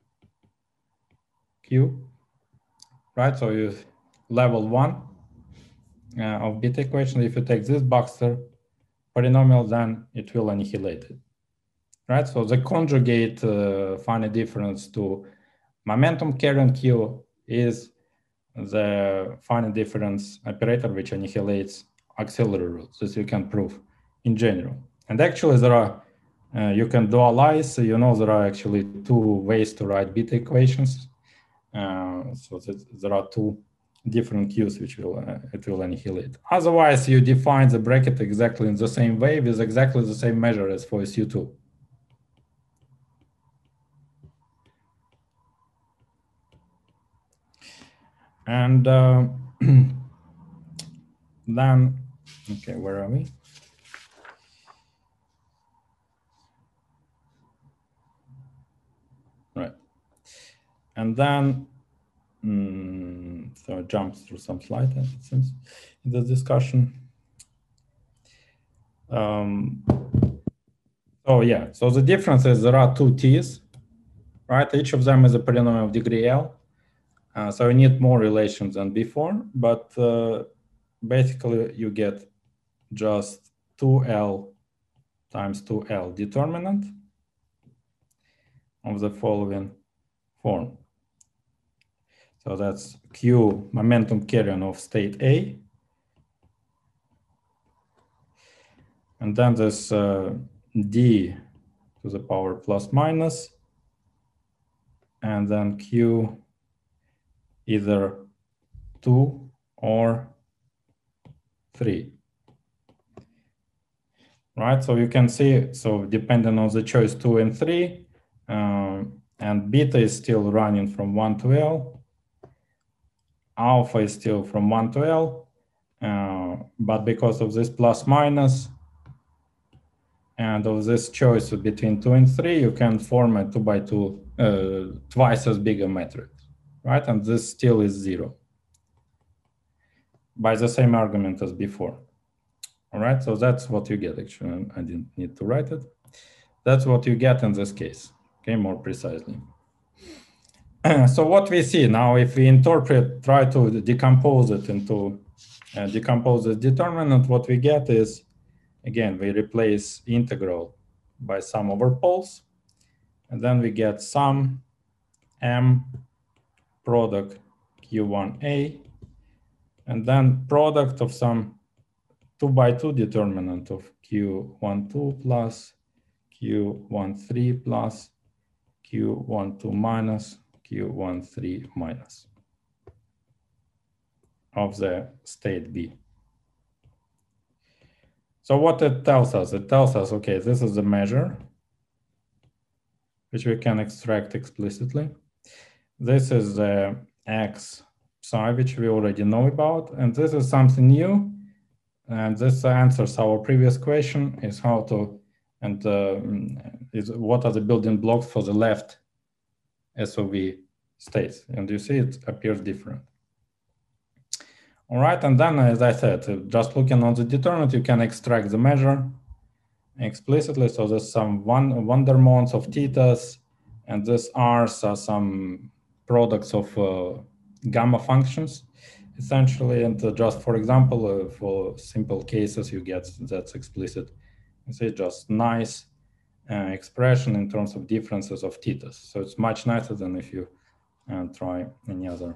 Q, right? So you level one uh, of beta equation. If you take this Baxter polynomial, then it will annihilate it, right? So the conjugate uh, finite difference to momentum carrying Q is the finite difference operator which annihilates auxiliary roots, as you can prove in general. And actually there are, uh, you can dualize, so you know there are actually two ways to write beta equations. Uh, so that there are two different Qs which will, uh, it will annihilate. Otherwise you define the bracket exactly in the same way with exactly the same measure as for S U two. And uh, then, okay, where are we? Right. And then, mm, so it jumps through some slides, it seems, in the discussion. Um, oh, yeah. So the difference is there are two T's, right? Each of them is a polynomial of degree L. Uh, so you need more relations than before, but uh, basically you get just two L times two L determinant of the following form. So that's Q momentum carrying of state A. And then this uh, D to the power plus minus, and then Q either two or three, right? So you can see, so depending on the choice two and three, um, and beta is still running from one to L, alpha is still from one to L, uh, but because of this plus minus and of this choice between two and three, you can form a two by two, uh, twice as big a matrix, right? And this still is zero by the same argument as before. All right, so that's what you get. Actually, I didn't need to write it. That's what you get in this case, okay, more precisely. So what we see now, if we interpret, try to decompose it into, uh, decompose the determinant, what we get is, again, we replace integral by sum over poles, and then we get sum M product Q one A, and then product of some two by two determinant of Q one two plus Q one three plus Q one two minus Q one three minus of the state B. So what it tells us, it tells us, okay, this is the measure, which we can extract explicitly. This is the X psi, which we already know about. And this is something new. And this answers our previous question, is how to, and uh, is what are the building blocks for the left S O V states. And you see it appears different. All right, and then, as I said, just looking on the determinant, you can extract the measure explicitly. So there's some one Vandermonts of thetas, and these R's are some products of uh, gamma functions, essentially. And uh, just for example, uh, for simple cases, you get that's explicit. It's just nice uh, expression in terms of differences of thetas. So it's much nicer than if you uh, try any other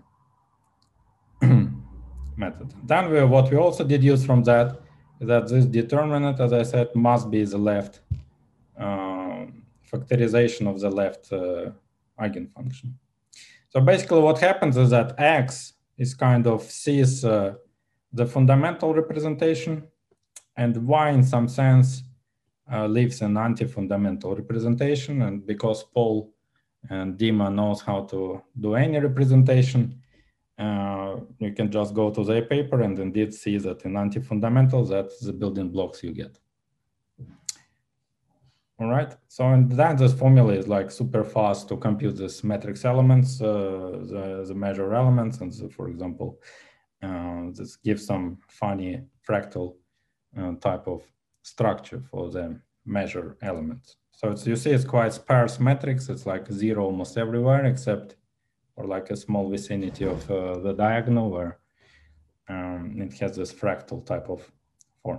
method. Then we, what we also deduce from that is that this determinant, as I said, must be the left uh, factorization of the left uh, eigenfunction. So basically what happens is that X is kind of sees uh, the fundamental representation, and Y in some sense uh, leaves an anti-fundamental representation. And because Paul and Dima knows how to do any representation, Uh, you can just go to their paper and indeed see that in anti-fundamental, that's the building blocks you get. All right, so and then this formula is like super fast to compute this matrix elements, uh, the, the measure elements, and so, for example, uh, this gives some funny fractal uh, type of structure for the measure elements. So it's, you see it's quite sparse matrix, it's like zero almost everywhere except or like a small vicinity of uh, the diagonal where um, it has this fractal type of form.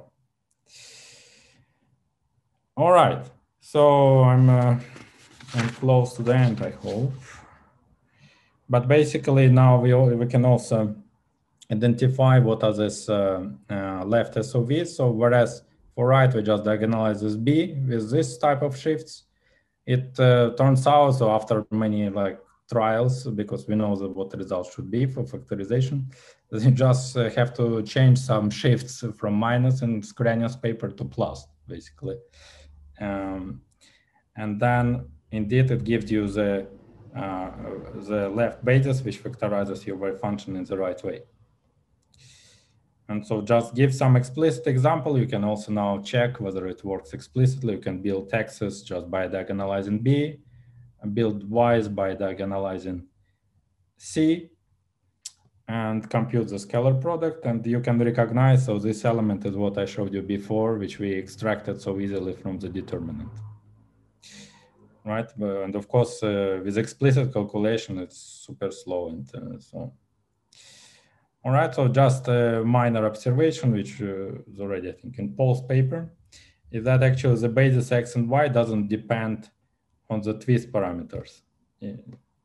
All right, so I'm, uh, I'm close to the end, I hope. But basically now we, all, we can also identify what are this uh, uh, left S O Vs. So whereas for right, we just diagonalize this B with this type of shifts, it uh, turns out, so after many like trials, because we know that what the results should be for factorization, you just uh, have to change some shifts from minus in Skrenius paper to plus, basically. Um, and then indeed it gives you the, uh, the left basis, which factorizes your wave function in the right way. And so just give some explicit example. You can also now check whether it works explicitly. You can build X's just by diagonalizing B, build Y's by diagonalizing C, and compute the scalar product. And you can recognize, so this element is what I showed you before, which we extracted so easily from the determinant. Right, and of course, uh, with explicit calculation, it's super slow and uh, so on. All right, so just a minor observation, which uh, is already, I think, in Paul's paper, is that actually the basis X and Y doesn't depend on the twist parameters, yeah.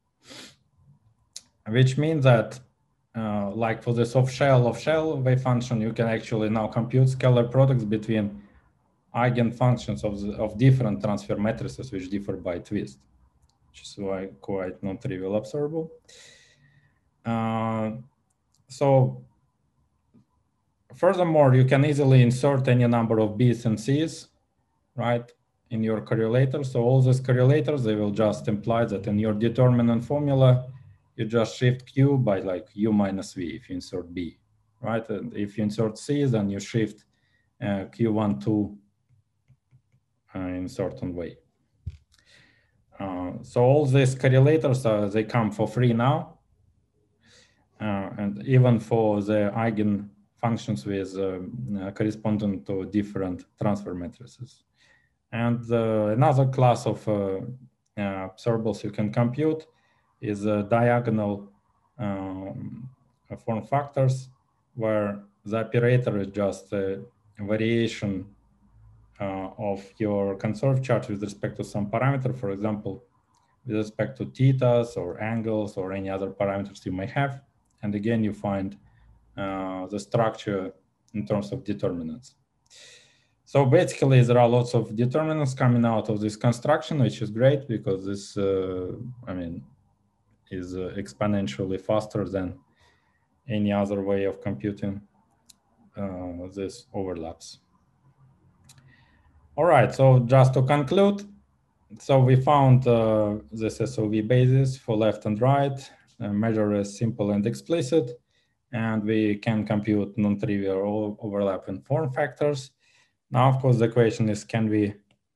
Which means that uh, like for the soft shell of shell wave function, you can actually now compute scalar products between eigenfunctions of, the, of different transfer matrices which differ by twist, which is why quite non-trivial observable. Uh, so furthermore, you can easily insert any number of B's and C's, right, in your correlator. So all these correlators, they will just imply that in your determinant formula, you just shift Q by like U minus V if you insert B, right? And if you insert C, then you shift uh, Q one, two uh, in certain way. Uh, so all these correlators, uh, they come for free now. Uh, and even for the eigen functions with uh, uh, corresponding to different transfer matrices. And uh, another class of uh, uh, observables you can compute is uh, diagonal um, form factors, where the operator is just a variation uh, of your conserved charge with respect to some parameter, for example, with respect to thetas or angles or any other parameters you may have. And again, you find uh, the structure in terms of determinants. So basically, there are lots of determinants coming out of this construction, which is great because this, uh, I mean, is uh, exponentially faster than any other way of computing uh, these overlaps. All right, so just to conclude, so we found uh, this S O V basis for left and right, uh, measure is simple and explicit, and we can compute non-trivial overlapping form factors. Now, of course, the question is, can we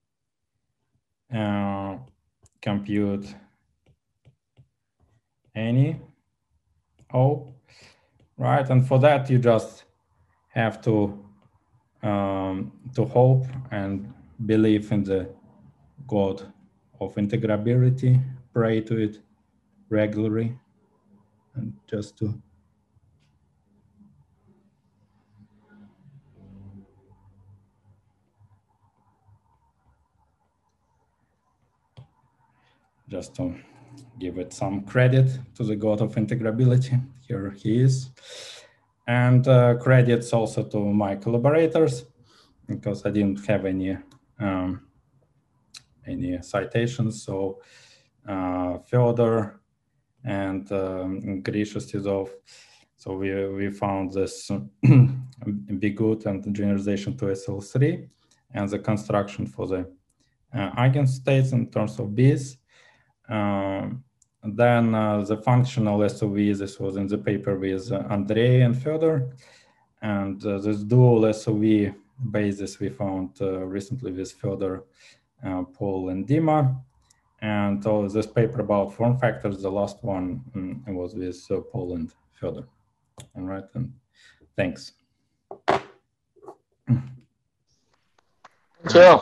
uh, compute any O, right? And for that, you just have to um, to hope and believe in the God of integrability, pray to it regularly, and just to just to give it some credit to the God of integrability. Here he is. And uh, credits also to my collaborators, because I didn't have any um, any citations. So uh, Fyodor and um, Grisha Sizov. So we, we found this Be Good and generalization to S L three and the construction for the uh, eigenstates in terms of B's. Um, then uh, the functional S O V, this was in the paper with uh, Andrei and Fyodor. And uh, this dual S O V basis we found uh, recently with Fyodor, uh, Paul, and Dima. And uh, this paper about form factors, the last one um, was with uh, Paul and Fyodor. All right, and thanks. Thank you.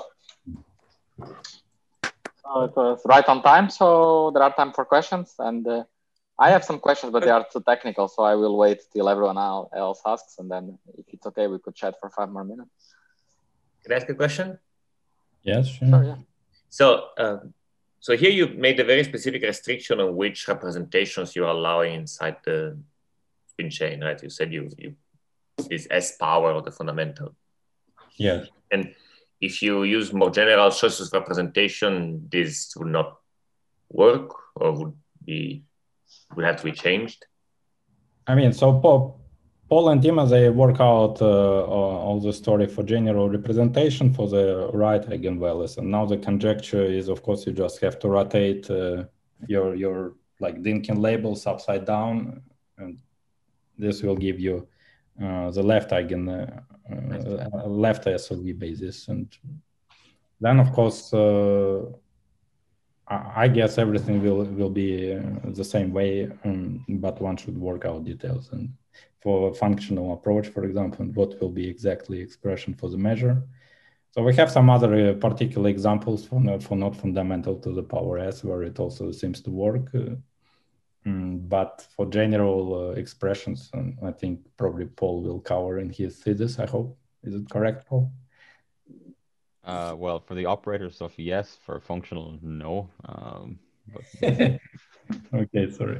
So it was right on time, so there are time for questions. And uh, I have some questions, but they are too technical, so I will wait till everyone else asks, and then if it's okay, we could chat for five more minutes. Can I ask a question? Yes, sure. Sure, yeah. So, uh, so here you made a very specific restriction on which representations you are allowing inside the spin chain, right? You said you, you is S power of the fundamental. Yes. And if you use more general choices of representation, this would not work or would be would have to be changed. I mean, so Paul, Paul and Dima, they work out uh, all the story for general representation for the right eigenvalues. And now the conjecture is, of course, you just have to rotate uh, your your like Dynkin labels upside down, and this will give you uh, the left eigen uh, uh, left S O V basis. And then, of course, uh, I guess everything will will be uh, the same way, um, but one should work out details. And for a functional approach, for example, what will be exactly expression for the measure. So we have some other uh, particular examples for not, for not fundamental to the power S, where it also seems to work. Uh, um, but for general uh, expressions, um, I think probably Paul will cover in his thesis, I hope. Is it correct, Paul? Uh, well, for the operator stuff, yes. For functional, no. Um, but... Okay, sorry.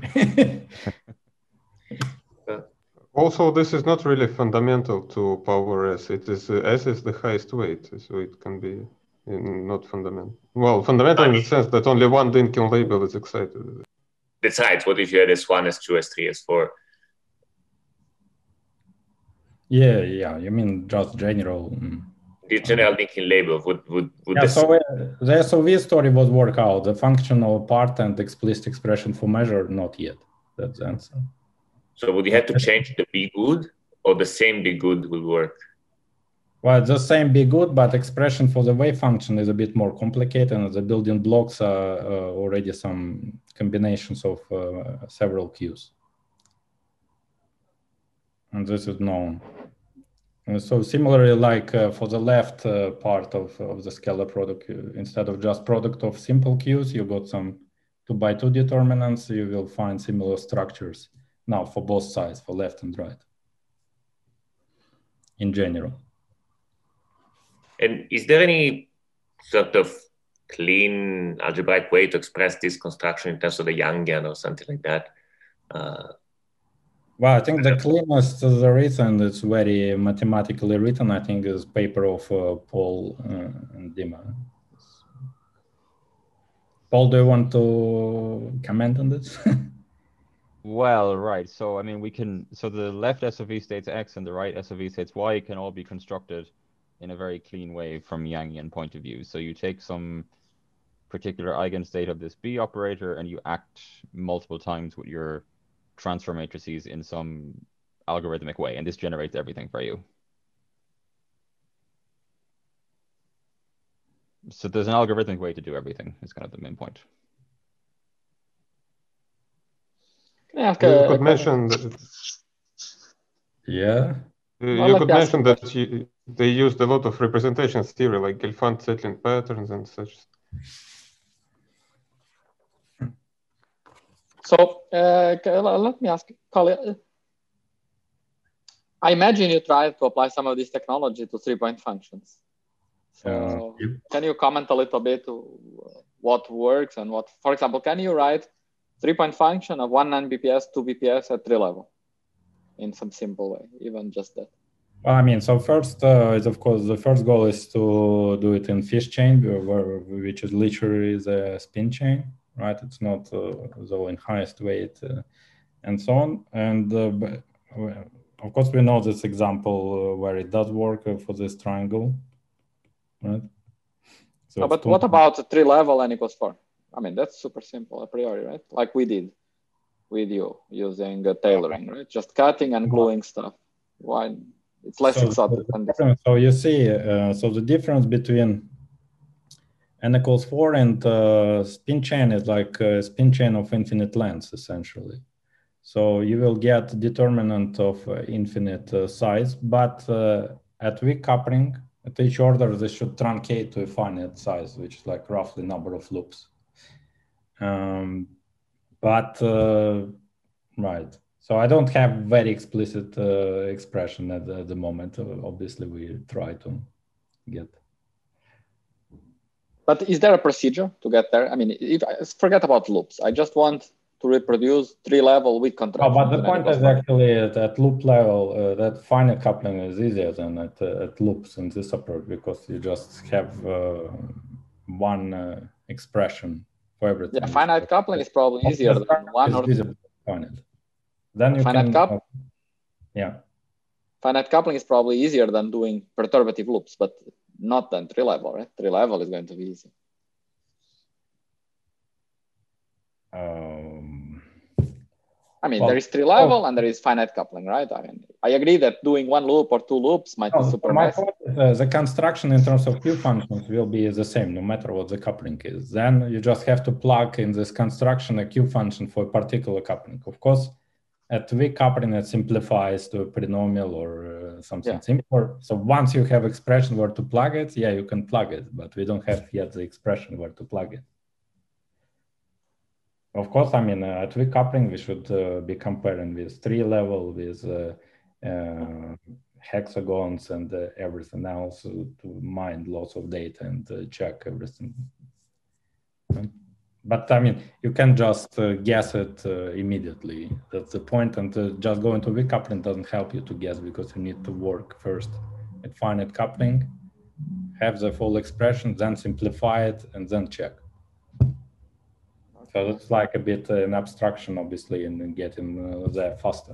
Also, this is not really fundamental to power S. It is uh, S is the highest weight, so it can be in, not fundamental. Well, fundamental in the sense that only one Dynkin label is excited. That's right. What if you had S one, S two, S three, S four? Yeah, yeah. You mean just general. Mm. The general Dynkin label would would would. Yeah, this... so uh, the S O V story was work out. The functional part and explicit expression for measure, not yet. That's the answer. So would you have to change the Be Good, or the same Be Good will work? Well, the same Be Good, but expression for the wave function is a bit more complicated, and the building blocks are uh, already some combinations of uh, several Qs. And this is known. And so similarly, like uh, for the left uh, part of, of the scalar product, uh, instead of just product of simple Qs, you got some two by two determinants, you will find similar structures now for both sides, for left and right, in general. And is there any sort of clean algebraic way to express this construction in terms of the Yangian or something like that? Uh, Well, I think the cleanest there is, and it's very mathematically written, I think, is paper of uh, Paul uh, and Dima. Paul, do you want to comment on this? Well, right. So, I mean, we can, so the left S O V states X and the right S O V states Y can all be constructed in a very clean way from Yangian point of view. So you take some particular eigenstate of this B operator and you act multiple times with your transfer matrices in some algorithmic way, and this generates everything for you. So there's an algorithmic way to do everything, is kind of the main point. Can I ask You a, could a mention that, Yeah. uh, Well, you let could me ask mention you- that you, they used a lot of representation theory, like Gelfand settling patterns and such. So uh, c- let me ask, Kali, I imagine you tried to apply some of this technology to three-point functions. So Uh, yep. can you comment a little bit to what works and what, for example, can you write three-point function of one nine B P S, two B P S at tree level in some simple way, even just that? Well, I mean, so first uh, is of course the first goal is to do it in fish chain, where, which is literally the spin chain, right? It's not uh, though in highest weight uh, and so on. And uh, but, well, of course, we know this example uh, where it does work uh, for this triangle, right? So No, it's but two- what about tree level n equals four? I mean, that's super simple a priori, right? Like we did with you using uh, tailoring, right? Just cutting and gluing stuff. Why? It's less so, exotic than this. so you see, uh, so the difference between n equals four and uh, spin chain is like a spin chain of infinite lengths, essentially. So you will get determinant of uh, infinite uh, size, but uh, at weak coupling, at each order, they should truncate to a finite size, which is like roughly number of loops. Um, but, uh, right. So I don't have very explicit uh, expression at the, at the moment. Uh, obviously, we try to get. But is there a procedure to get there? I mean, if I forget about loops, I just want to reproduce three-level weak Oh, contractions. but the in point n equals is four. actually at, at loop level, uh, that finite coupling is easier than at, uh, at loops in this approach, because you just have uh, one uh, expression for everything. Yeah, finite coupling is probably Of easier the than one is or visible finite. Then you finite can, cup. uh, yeah. Finite coupling is probably easier than doing perturbative loops, but not than tree level, right? Tree level is going to be easy. Um, I mean, well, there is tree level and there is finite coupling, right? I mean, I agree that doing one loop or two loops might no, be so super my messy. point is, uh, the construction in terms of Q functions will be the same, no matter what the coupling is. Then you just have to plug in this construction a Q function for a particular coupling. Of course, at weak coupling, it simplifies to a polynomial or uh, something Yeah. simpler. So once you have expression where to plug it, yeah, you can plug it, but we don't have yet the expression where to plug it. Of course, I mean, uh, at weak coupling, we should uh, be comparing with tree level, with uh, uh, hexagons and uh, everything else to mine lots of data and uh, check everything. But I mean, you can just uh, guess it uh, immediately. That's the point. And uh, just going to weak coupling doesn't help you to guess, because you need to work first at finite coupling, have the full expression, then simplify it, and then check. So it's like a bit uh, an abstraction, obviously, in getting uh, there faster.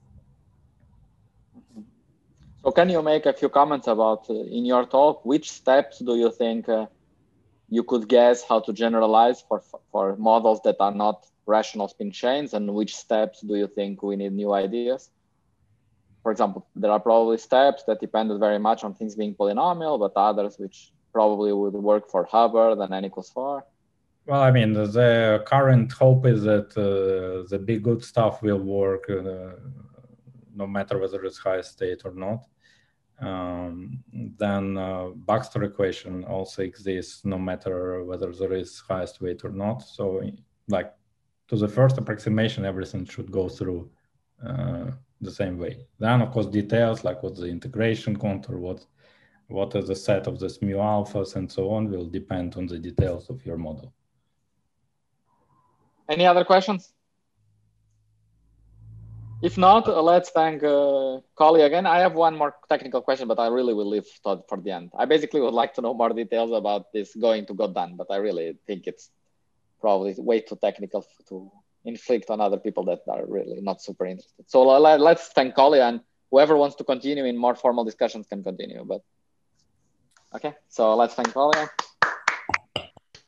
So can you make a few comments about, uh, in your talk, which steps do you think uh, you could guess how to generalize for, for models that are not rational spin chains, and which steps do you think we need new ideas? For example, there are probably steps that depended very much on things being polynomial, but others which probably would work for Hubbard and n equals four. Well, I mean, the current hope is that uh, the big good stuff will work uh, no matter whether it's high state or not. Um, then uh, Baxter equation also exists no matter whether there is highest weight or not. So like to the first approximation, everything should go through uh, the same way. Then of course details like what's the integration contour, what, what is the set of this mu alphas and so on will depend on the details of your model. Any other questions? If not, uh, let's thank uh, Kali again. I have one more technical question, but I really will leave for the end. I basically would like to know more details about this going to Godin, but I really think it's probably way too technical to inflict on other people that are really not super interested. So let's thank Kali, and whoever wants to continue in more formal discussions can continue. But okay, so let's thank Kali.